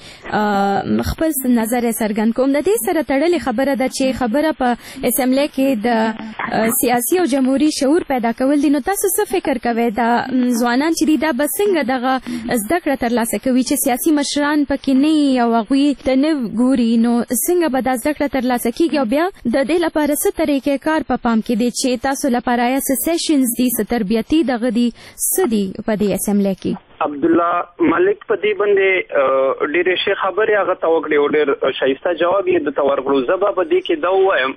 چې خپل نظر څرګند کوم د دې سره تړلې خبره ده چې خبره په اسمبلی کې د سیاسي او جمهوریت شعور پیدا کول دي نو تاسو څه فکر کوئ دا ځوانان چې دا بسنګ دغه زده کړه ترلاسه کوي چې سیاسي مشران پکې نه او هغه ته نه ګوري نو څنګه به د زده کړه ترلاسه کیږي او بیا د دې لپاره څه طریقې کار په پام کې دي چې تاسو لپاره یا سیشنز دي ستربیتی دغه دي سدي په دې اسمبلی کې عبد الله ملک په دې باندې ډېر شي خبره هغه توګړي او ډېر شایسته جواب یې د تورغلو زبا په دې کې دا وایم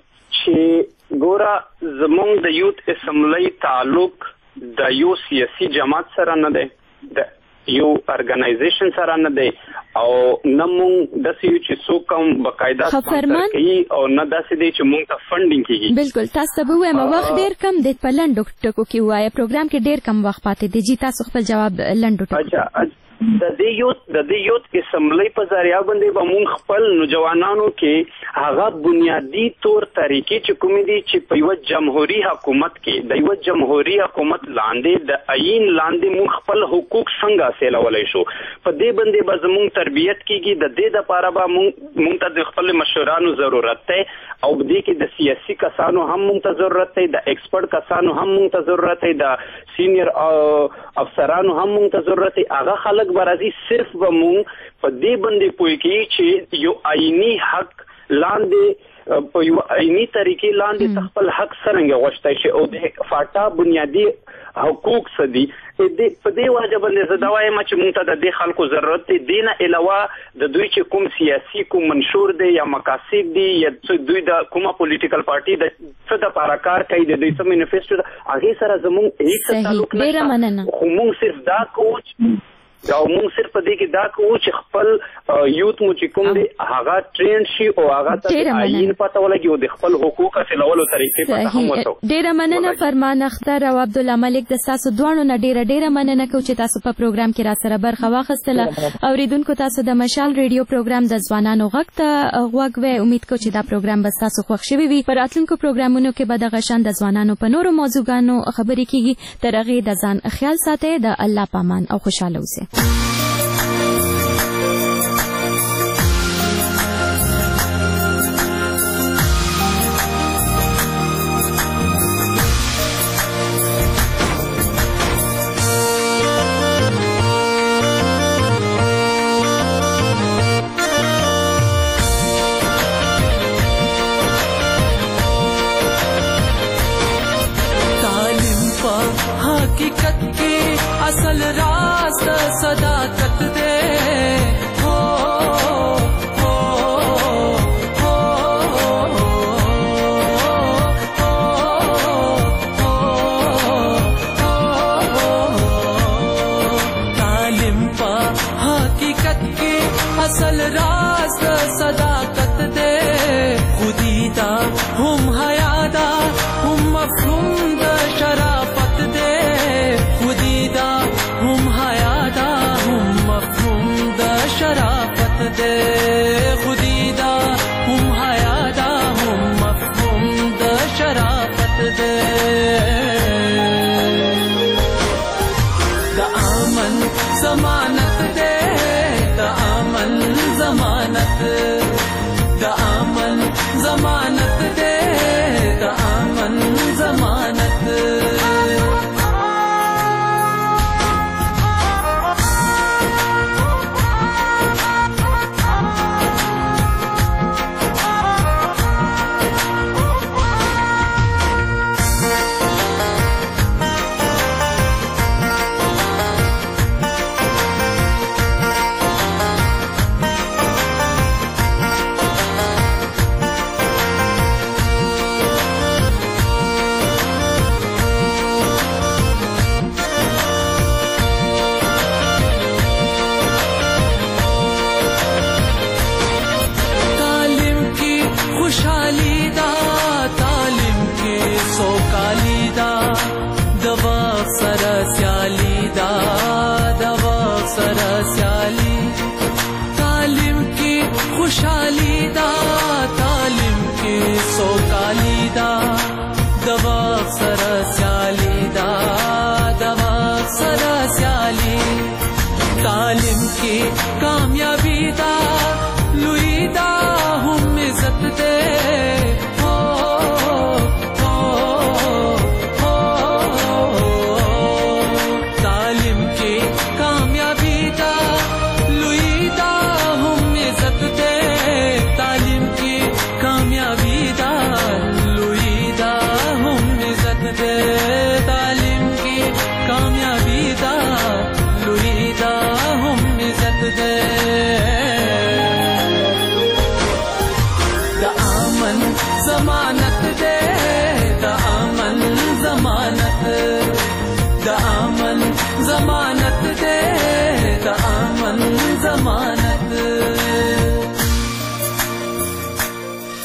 چې ګورا زمونږ د یوت اسمبلی تعلق د یو سیاسي جماعت سره نه دی د یو ارګنایزیشن سره نه دی او نه مونږ د سیو چې څوک کوم بقاعده خبرمان کوي او نه داسې دی چې مونږ ته فنډینګ کیږي بالکل تاسو به وایم وخت ډیر کم د پلان ډاکټر کو کی وای پروګرام کې ډیر کم وخت پاتې دی جی تاسو خپل جواب لنډو ټکو اچھا د دې یوت د دې یوت اسمبلی په ذریعہ باندې به مونږ خپل نوجوانانو کې هغه بنیادی طور طریقې چې کوم دي چې په یو جمهوریت حکومت کې د یو جمهوریت حکومت لاندې د عین لاندې مونږ خپل حقوق څنګه حاصلولای شو په دې باندې به زموږ تربیت کیږي د دې لپاره به مونږ مونږ ته د خپل مشورانو ضرورت دی او د دې کې د سیاسي کسانو هم مونږ ته ضرورت دی د ایکسپرت کسانو هم مونږ ته ضرورت دی د سینیئر افسرانو هم مونږ ته ضرورت دی هغه خلک برازي صرف به مونږ په دې باندې پوي کې چې یو آئینی حق لاندې په یو آئینی طریقې لاندې خپل حق څنګه غوښتای شي او د فاټا بنیادی حقوق سدي دې په دې وجه باندې زه دا وایم چې مونږ ته د دې خلکو ضرورت دی دینه علاوه د دوی چې کوم سیاسي کوم منشور دی یا مقاصد دی یا دوی د کومه پولیټیکل پارټي د څه د لپاره کار کوي د دوی څه مینیفیسټو هغه سره زموږ هیڅ تعلق نشته خو مونږ صرف دا کوو او موږ صرف په دې کې دا کوو چې خپل یوت مو چې کوم دی هغه ټرین شي او هغه ته عین پته ولګي او د خپل حقوق حاصلولو طریقې په هم وته ډیره مننه فرمان اختر او عبد الله ملک د تاسو دوه نه ډیره ډیره مننه کوم چې تاسو په پروګرام کې را سره برخه واخیستله اوریدونکو تاسو د مشال ریډیو پروګرام د ځوانانو غږ ته غوږ وې امید کوم چې دا پروګرام به تاسو خوښ شوي وي پر راتلونکو پروګرامونو کې به د غشن د ځوانانو په نورو موضوعګانو خبرې کیږي تر هغه د ځان خیال ساتئ د الله پامان او خوشاله اوسئ हकीकत की असल रास्त सदाकत दे हो हो हो तालिम पा हकीकत की असल रास्त सदाकत दे खुदीदा हम हयादा हम मफहूम द शराफत दे खुदीदा हम हयादा हम मफहूम द शराफत दे खुदीदा हम हयादा हम मफहूम द शराफत दे द आमन जमानत दे द आमन जमानत द आमन जमानत दे द आमन जमानत की कामयाबी दा लुईदा हम इज्जत दे हो हो हो तालिम की कामयाबी दा लुईदा हम इज्जत दे तालिम की कामयाबी दा लुईदा हम इज्जत दे तालिम की कामयाबी दा लुईदा हम इज्जत दे द आमन जमानत दे द आमन जमानत द आमन जमानत